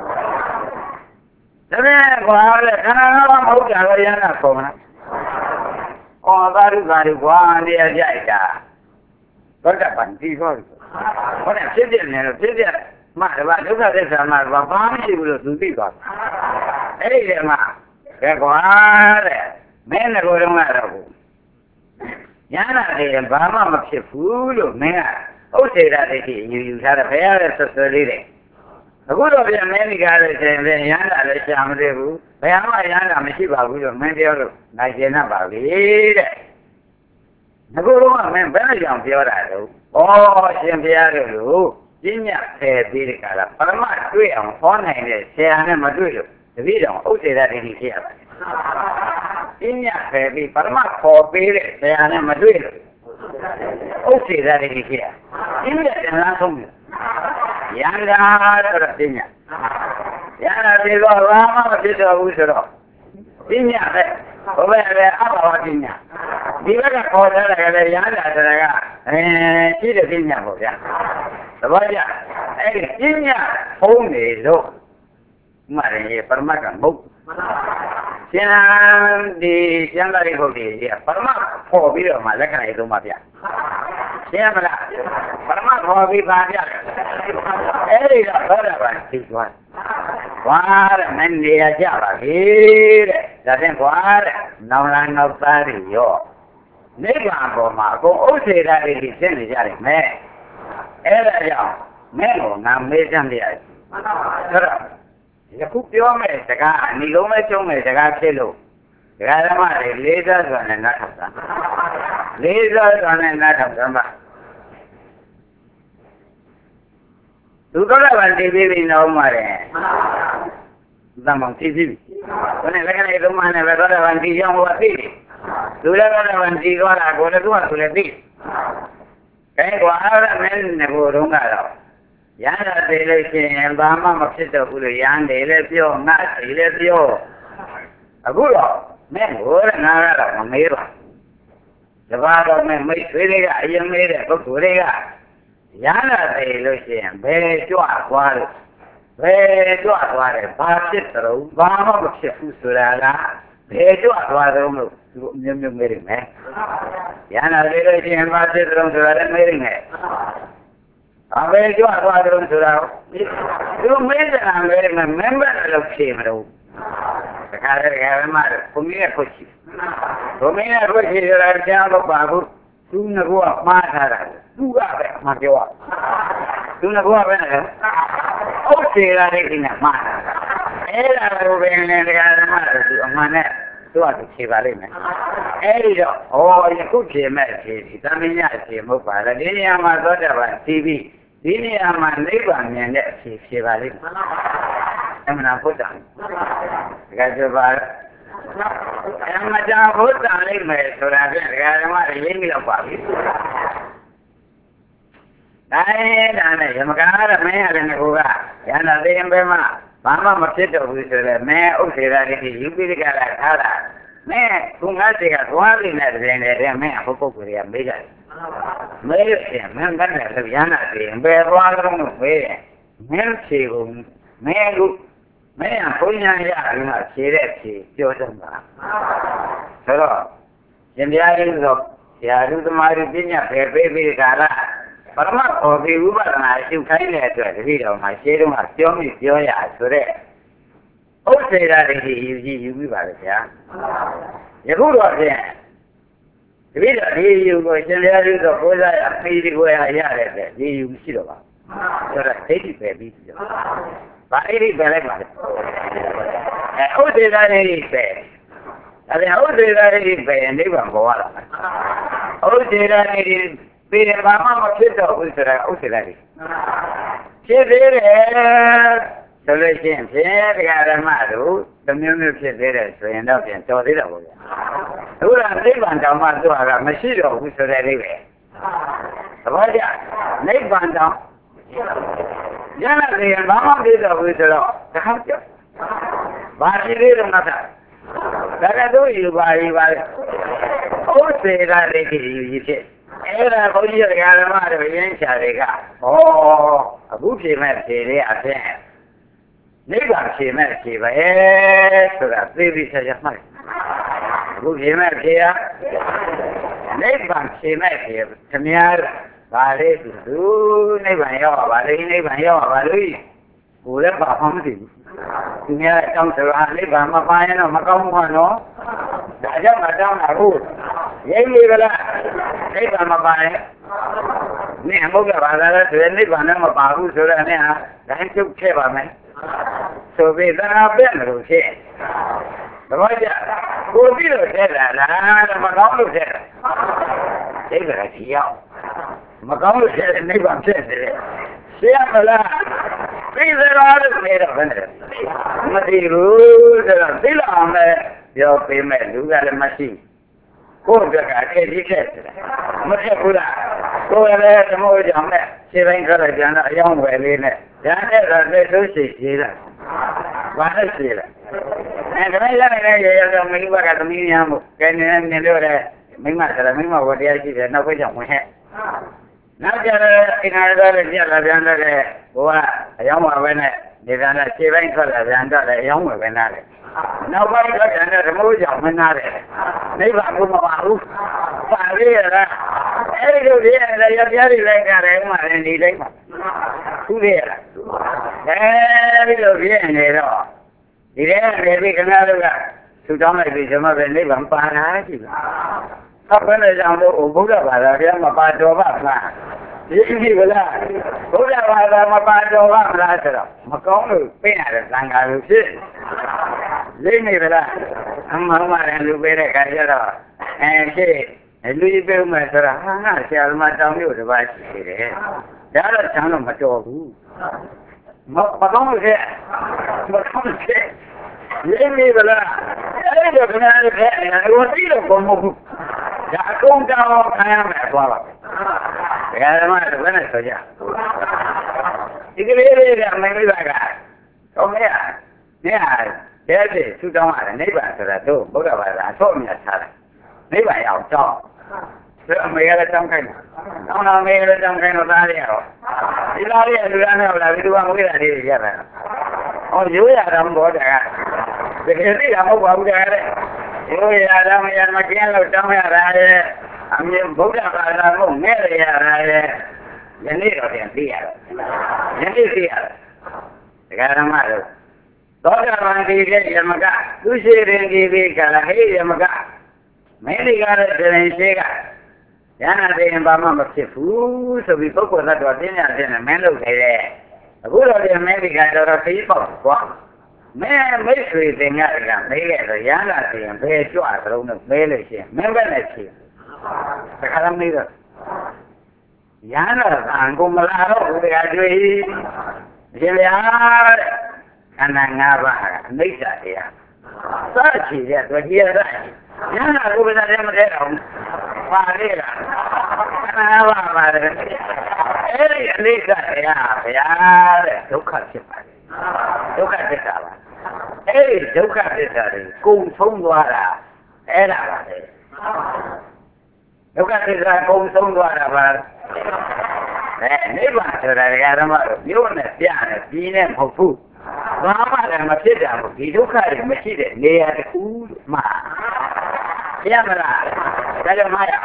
ဒါပြန်ကွာလေအနငါးပါးမဟုတ်ကြတော့ရဟနာခေါ်မလားအော်သာဓုသာဓုကွာနေရာကြိုက်တာဘောဓပန်ဒီခေါ်ဘာလဲဖြစ်ဖြစ်နေလို့ဖြစ်ဖြစ်မှတပါဒုက္ခသစ္စာမှာဘာမှမရှိဘူးလို့သူသိသွားအဲ့ဒီထဲမှာကဲကွာတဲ့မင်းငကိုယ်တော့ကတော့ဘူးညာနာတယ်ဘာမှမဖြစ်ဘူးလို့မင်းကဥစ္စေရတိတ်ယူယူထားတယ်ဘယ်ရလဲဆွဆွလေးတဲ့အခုတော့ပြန်မင်းဒီကားလို့ရှင်ပြန်ရဟန္တာလည်းရှာမတွေ့ဘူးဘယ်မှရဟန္တာမရှိပါဘူးလို့မင်းပြောလို့နိုင်ကျင်တတ်ပါပြီတဲ့ငကိုယ်တော့မင်းဘယ်နဲ့ကြောင်ပြောတာတော့ဩရှင်ဘုရားတို့လို့ပညာဖယ်ပြီးတဲ့ကာလပရမတွေ့အောင်ဟောနိုင်တဲ့ဆရာနဲ့မတွေ့လို့တပည့်တော်ဥစ္စေရတိတ်ဖြစ်ရပါတယ်ပညာဖယ်ပြီးပရမခေါ်ပေးတဲ့ဆရာနဲ့မတွေ့လို့ဥစ္စေရတိတ်ဖြစ်ရပညာတန်ခါဆုံးတယ်ရန္တာဆိုတော့ပညာရန္တာပြေတော့ဘာမှမဖြစ်တော့ဘူးဆိုတော့ပညာပဲဘယ်ပဲလဲအဘဝပညာဒီဘက်ကခေါ်ထားတယ်လေရန္တာဆိုတာကအဲရှိတဲ့ပညာပေါ့ဗျာသဘောကျအဲ့ဒီပညာဖုံးနေလို့မှန်တယ်ပရမတ်ကမဟုတ်ရှင်ဒီကျမ်းစာရိပုတ္တရာကြီးကပရမတ်ပေါ်ပြီးတော့မှလက္ခဏာရေးသုံးပါဗျာရှင်းမလားပရမတ်ပေါ်ပြီးပါဗျာအဲ့ဒီတော့သောတာပန်သိသွားဝါတဲ့မင်းနေရကြပါပြီတဲ့ဒါဖြင့်ကွာတဲ့နောင်လာနောက်သားတွေရောနိဗ္ဗာန်ပေါ်မှာအကုန်ဥစ္စေတာတွေရှင်းနေကြတယ်မဲအဲ့ဒါကြောင့်မင်းကိုငါမေးစမ်းပြရတယ်ဆိုတော့ယခုပြောမယ်စကားအနိလုံးမဲ့ကျုံးမယ်စကားဖြစ်လို့ဒကာဓမ္မတွေလေးစားစွာနဲ့နားထောင်တာလေးစားစွာနဲ့နားထောင်ကြပါသူတော်လည်းပါသိပြီးပြီတော့မှာတယ်သမန်သိပြီဘယ်နဲ့လည်းလည်းသုံးမနဲ့ပဲတော်တယ်ပါသိကြောင်းဟိုကသိတယ်သူလည်းတော်တယ်ပါသိသွားတာကိုလည်းသူကသူလည်းသိတယ်ကဲကွာအဲ့ဒါမင်းငကိုတော့ကတော့ရဟန္တာသေးလို့ရှိရင်ဘာမှမဖြစ်တော့ဘူးလို့ရဟန်းတယ်လည်းပြောငါတယ်လည်းပြောအခုတော့မင်းဟိုလည်းငါကတော့မမေးတော့တပါတော့မင်းမိတ်ဆွေတွေကအရင်မေးတဲ့ပုဂ္ဂိုလ်တွေကရဟန္တာသေးလို့ရှိရင်ဘယ်ကြွသွားလို့ဘယ်ကြွသွားတယ်ဘာဖြစ်တော့ဘာမှမဖြစ်ဘူးဆိုတာကဘယ်ကြွသွားတော့လို့သူအမျိုးမျိုးမေးနေမယ်ရဟန္တာသေးလို့ရှိရင်ဘာဖြစ်တော့ဆိုတာလည်းမေးနေတယ်အဘယ်ကြွသွားတော့ဆိုတာသူမေးတယ်မေးမယ်မင်းပဲလို့ဖြေမလို့တခါတည်းကမှဘုမင်းရဲ့ခွရှိဘုမင်းရဲ့ခွရှိဆိုတာကြားတော့ပါဘူးသူငါကမှားထားတာသူကပဲမပြောသူငါကပဲနဲ့ဥစ္စေရာတဲ့ကိနဲ့မှားတာအဲ့ဒါကိုပဲလည်းတရားဓမ္မတို့သူအမှန်နဲ့သူကသူဖြေပါလိမ့်မယ်အဲ့ဒီတော့ဩယခုဖြေမဲ့ဖြေဒီသမင်းညဖြေမဟုတ်ပါလားဒီနေရာမှာသောတာပန်သိပြီးဒီနေရာမှာနိဗ္ဗာန်မြင်တဲ့အဖြေဖြေပါလိမ့်မယ်အမှန်ဘုဒ္ဓံတကယ်ဆိုပါအမှန်တရားဘုဒ္ဓံလိမ့်မယ်ဆိုတာဖြင့်ဒကာဓမ္မတွေရင်းပြီးတော့ပါပြီတိုင်းဒါနဲ့ယမကားကမင်းရတယ်ငါကရန်တာသိရင်ပဲမှဘာမှမဖြစ်တော့ဘူးဆိုတော့မင်းဥစ္စေတာတွေယူပြီးကြတာထားတာမင်းကုငါးစီကသွားပြီးနဲ့တင်တယ်တဲ့မင်းအဟုတ်ပုဂ္ဂိုလ်တွေကမေးကြတယ်မေးရင်မင်းကလည်းရန်တာသိရင်ဘယ်သွားကြတော့လို့မေးတယ်မင်းဖြေကုန်မင်းကမင်းကဘုညာရပြီးမှဖြေတဲ့ဖြေပြောစမ်းပါဆိုတော့ရှင်ဘုရားကြီးဆိုဆရာသူသမားကြီးပညာပဲပေးပြီးကြတာပရမတ်ဟောဒီဥပဒနာရှုခိုင်းတဲ့အတွက်တတိတော်မှာရှင်းတော့ကပြောမိပြောရဆိုတဲ့ဥစ္စေတာတွေယူကြည့်ယူပြီးပါလေဗျာယခုတော့ဖြင့်တတိတော်ဒီယူကိုရှင်ဘုရားကြီးဆိုကိုးစားရပြီးဒီကိုရရတဲ့တဲ့ဒီယူရှိတော့ပါဆိုတော့ဒိဋ္ဌိပဲပြီးပြီဘာအိဋ္ဌိပဲလိုက်ပါလဲအဲဥစ္စေတာတွေပဲအဲ့ဒါဥစ္စေတာတွေပဲနိဗ္ဗာန်ပေါ်လာဥစ္စေတာတွေပြီးတယ်ဘာမှမဖြစ်တော့ဘူးဆိုတာဥစ္စေတာတွေဖြစ်သေးတယ်ဆိုလို့ရှိရင်ဖြင့်တရားဓမ္မတို့တမျိုးမျိုးဖြစ်သေးတယ်ဆိုရင်တော့ပြန်တော်သေးတော့ဘူးဗျာအခုကနိဗ္ဗာန်တောင်မှသူကမရှိတော့ဘူးဆိုတဲ့အိဗယ်သဘောကျနိဗ္ဗာန်တောင်ရဟန်းတွေဘာမှမဖြစ်တော့ဘူးဆိုတော့ဒါဟောကြောက်ဘာရှိသေးတယ်မဟုတ်လားဒါကတော့ယူပါယူပါဥစ္စေတာတွေယူယူဖြစ်အဲ့ဒါဘုန်းကြီးဓမ္မတို့ရင်းချတွေကဟောအခုဖြေမဲ့ဖြေတွေအဖြစ်နိဗ္ဗာန်ဖြေမဲ့ဖြေပဲဆိုတာသိပြီးဆက်ရမှတ်အခုဖြေမဲ့ဖြေရနိဗ္ဗာန်ဖြေမဲ့ဖြေခမည်းဘာလေးသူနိဗ္ဗာန်ရောက်ပါလေနိဗ္ဗာန်ရောက်ပါလို့ကိုယ်လည်းဘာမှမသိဘူးသူများအကြောင်းဆိုတာနိဗ္ဗာန်မပါရင်တော့မကောင်းဘူးနော်ဒါကြောင့်မတောင်းတာဟုတ်ရိပ်လေးကလားနိဗ္ဗာန်မပါရင်နင့်ဘုရားဘာသာလဲဆိုရင်နိဗ္ဗာန်နဲ့မပါဘူးဆိုတော့နင့်ဟာဒါကျုပ်ခဲ့ပါမယ်ဆိုပြီးသာပဲမလို့ဖြစ်သဘောကျကိုပြီးတော့ထက်တာလားမကောင်းလို့ထက်တာသိကြတာကြီးရောက်မကောင်းလို့ထက်တဲ့နိဗ္ဗာန်ဖြစ်နေတယ်ရှင်းမလားသိသလားလို့နေတော့ဘယ်နဲ့မသိဘူးဆိုတော့သိလောက်အောင်လည်းပြောပေးမဲ့လူကလည်းမရှိကိုယ့်ဘက်ကအခက်ကြီးခဲ့တယ်မဖြစ်ဘူးလားကိုယ်လည်းသမိုးကြောင့်နဲ့ခြေပိုင်းခါလိုက်ပြန်တော့အယောင်းဝယ်လေးနဲ့ရန်တဲ့တော့လက်ဆိုးရှိသေးတာဘာလို့ရှိလဲအဲဒါလည်းလည်းရရတော့မိဘကသမီးများမို့ကဲနေနေလို့လည်းမိမဆရာမိမဝတရားရှိတယ်နောက်ဘက်ကြောင့်ဝင်ဟဲ့နောက်ကြတော့အင်္ဂါရတော့ကြက်လာပြန်တော့ဘိုးကအယောင်းဝယ်ပဲနဲ့ဒီကနေ့ခြေပိုင်းထွက်လာပြန်တော့လည်းအယောင်းဝယ်ပဲနားတယ်နောက်ပိုင်းတော့ကျန်တဲ့ဓမ္မကြောင့်မနာတယ်နိဗ္ဗာန်ကိုမပါဘူးပါလေရလားအဲ့ဒီလိုပြည့်ရတယ်ရပြားတွေလိုက်ကြတယ်ဥမာလည်းနေလိုက်ပါသူရလားအဲဒီလိုပြည့်နေတော့ဒီထဲကနေပြီးခင်ဗျားတို့ကသူတောင်းလိုက်ပြီးကျွန်မပဲနိဗ္ဗာန်ပါတာရှိပါဟုတ်ပဲလေကြောင့်လို့ဘုရားဘာသာတရားမပါတော်ပါလားဒီကြည့်ဗလားဘုရားဘာသာမပါတော်ပါလားဆိုတော့မကောင်းလို့ပြင်ရတဲ့သံဃာလူဖြစ်လိမ့်နေဗလားအမှန်မှန်လူပေးတဲ့ခါကျတော့အဲဖြစ်လူကြီးပြုံးမယ်ဆိုတော့ဟာငါဆရာသမားတောင်းလို့တပါးရှိတယ်ဒါတော့ချမ်းတော့မတော်ဘူးမမကောင်းလို့ခဲ့မကောင်းလို့ခဲ့လိမ့်နေဗလားအဲ့ဒီကနေ့လည်းဟိုတိတော့ဘုံမဟုတ်ဒါအကုန်တောင်းခံရမယ်သွားပါဒကာဓမ္မတွေဘယ်နဲ့ဆိုကြဒီကလေးလေးကမင်းမိဘကတော့မရနေရတယ်တဲ့သူတောင်းရတယ်နိဗ္ဗာန်ဆိုတာတို့ဘုရားဘာသာအဆော့အမြတ်ထားတယ်နိဗ္ဗာန်ရအောင်တောင်းဆိုအမေကလည်းတောင်းခိုင်းတယ်တောင်းတော့အမေကလည်းတောင်းခိုင်းတော့သားရတော့ဒီသားရလူသားနဲ့လာပြီးသူကမွေးတာလေးရတာဟောရိုးရတာမဟုတ်တာကတကယ်သိတာမဟုတ်ပါဘူးတဲ့ရိုးရတာမရမကျင်းလို့တောင်းရတာလေအမြင်ဗုဒ္ဓဘာသာကိုငဲ့ရရတာလေယနေ့တော့ပြန်သိရတယ်ယနေ့သိရတယ်ဒကာဓမ္မတို့သောတာပန်ဒီတဲ့ယမကသူရှိရင်ဒီပြီးကလာဟေးယမကမင်းဒီကားတဲ့တင်ရှိကရဟနာသိရင်ဘာမှမဖြစ်ဘူးဆိုပြီးပုဂ္ဂိုလ်သတ္တဝါသိညာသိနေမင်းလုပ်နေတယ်အခုတော့ဒီမင်းဒီကားတော့ခရီးပေါက်သွားမင်းမိတ်ဆွေတင်ရကမေးခဲ့တော့ရဟနာသိရင်ဘယ်ကြွသလုံးနဲ့မေးလို့ရှိရင်မင်းပဲနဲ့ရှိတခါတော့မေးတော့ရဟနာအံကုန်မလာတော့ဘူးတရားတွေ့ရှင်ဗျာခန္ဓာ၅ပါးကအနိစ္စတရားစချီတဲ့တွေ့ကြရတာရဟနာကိုယ်ပါတဲ့မတဲ့တော့ပါလေလားခန္ဓာ၅ပါးပါတယ် ấy đi cái à phải để dấu khắc chết phải dấu khắc chết cả ấy dấu khắc chết cả cùng sống qua là ấy là bà thế dấu khắc chết ra cùng sống qua là bà nếu bạn trở lại cái đó mà nếu mà tiền này tiền này không phụ mà mà là mà chết ra một cái dấu khắc thì mà chết để nghe cái cú mà em là cái đó mà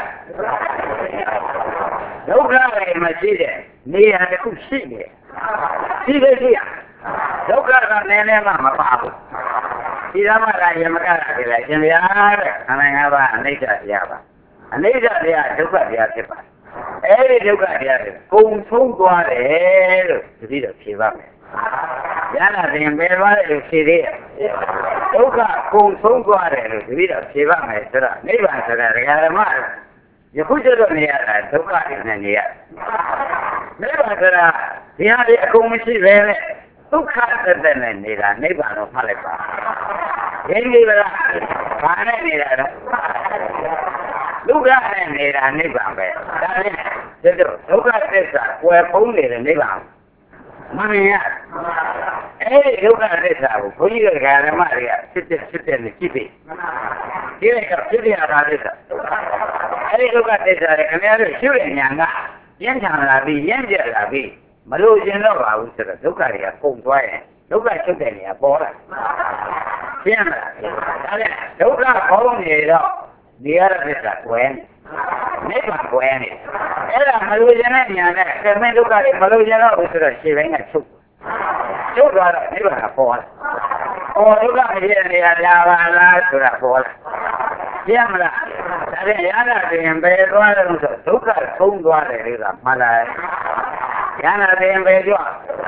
dấu khắc này mà chết để nghe cái cú xí này xí cái gì à dấu khắc là nè nè mà mà bảo thì ra mà lại mà cái này lại cái này anh anh à bạn này chả gì à bạn anh ấy chả gì à dấu khắc gì à thế bạn ấy dấu khắc gì à cùng sống qua để rồi thì được thì bạn giá là tiền bé quá được thì đi dấu khắc cùng sống qua để rồi thì được thì bạn này thế là mấy bạn thế là cái mà giờ cuối giờ này là dấu khắc này này mấy bạn thế là thì hai cùng mới về này dấu khắc thế này này là mấy bạn nó phải là cái gì vậy cái này này là dấu khắc này này là mấy bạn vậy đấy thế được dấu khắc thế là quay phóng này là mấy bạn mà này ấy dấu khắc thế là có gì cái này mà cái chết chết chết này chi bị cái này cái gì à ra đấy ấy dấu khắc thế là cái này là siêu lên nhà ngã yên chẳng là vì yên giờ là vì mà lúc trên đó vào sự dấu khắc này cùng quay dấu khắc chút này là bỏ ra xem là dấu khắc có gì đó dia là quen mấy bạn quen này ấy là mà lúc trên này nhà này cái mấy lúc này mà lúc trên đó sự là chỉ phải ngặt chút chút rồi mấy bạn là bỏ ồ lúc này thì là là là sự là bỏ xem là tại vì giá là tiền về qua là lúc là không qua để đi làm mà là giá là tiền về cho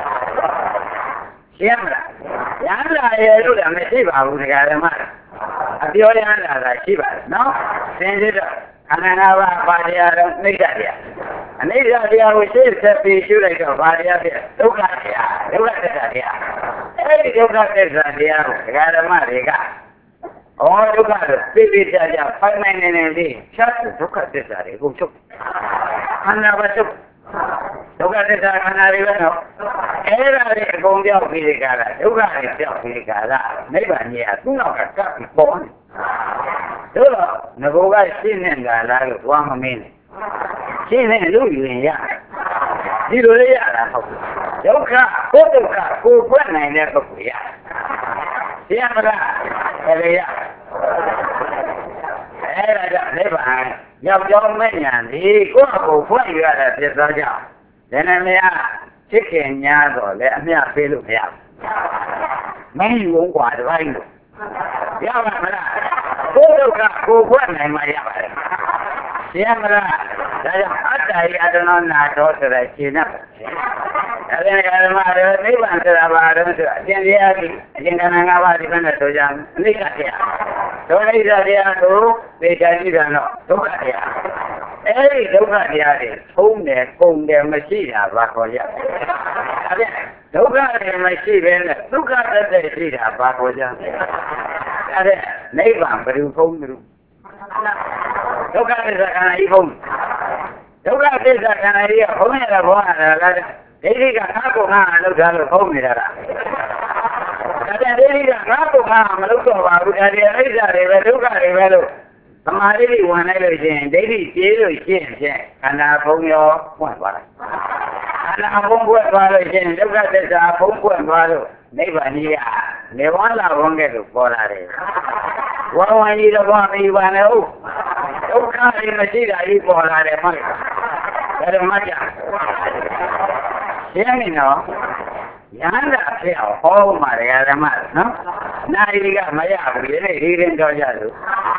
xem là giá là lúc là mấy chị bảo thì cái mà Ati orang yang ada siapa, no? Sendiri, anak awak pada ni dia. Ni dia dia usia sepi sudah ke pada dia. Tukar dia, tukar dia. Eh, tukar dia. Kalau mereka, oh tukar, pilih saja. Pakai ni ni ni, satu tukar dia, kucuk. Anak kucuk. Tukar dia anak dia no. Eh, ada công việc gì cả là, đâu có việc gì cả là, mấy bạn nhẹ cũng nào cả các bọn, đúng rồi, nó cố gắng xin nên là là được qua mà mình, xin nên lúc gì vậy, đi rồi đấy là học, đâu cả, có đâu cả, cô quen này là học gì à, xem ra, cái này à, cái này là mấy bạn, giao cho mấy nhà thì có cô quen gì là biết sao chứ, thế nên là chiếc kèn nhà rồi lẽ nhà phê lục hẹp mấy uống quả được anh được giao mà là cô đâu cả cô quen này mà giao vậy xem ra đây ở đây ở nó là chỗ từ đây chi nó ở đây cái mà mấy bạn từ là bà đó từ trên đi đi trên cái nào bà đi bên đó tôi rằng đi cả kia tôi đi ra đi đâu đi ra đi ra nó tôi cả kia ấy đâu cả kia đi không để cùng để mà chi là bà coi vậy đâu cả để mà chi bên này đâu cả để chi là bà coi vậy ở đây mấy bạn phải dùng không được đâu cả để ra cái này không đâu cả để ra cái này không là bỏ là đấy đi cả các cô nga đâu ra được không này là cái đấy đi cả các cô nga mà lúc đó vào cái đấy lấy ra để về lúc cả để về luôn mà đấy đi ngoài này rồi gì đấy đi chế rồi chế chế anh là không nhớ quan vào anh là không quan vào rồi gì lúc cả để ra không quan vào rồi mấy bạn gì à nếu mà là không nghe được bỏ ra đấy qua ngoài đi đâu qua đi vào đâu đâu cả đi mà chỉ là đi bỏ ra đấy mà cái đó mà chả xem nó dán ra theo hô mà ra ra mà nó nay đi gặp mấy à cái này đi lên cho ra được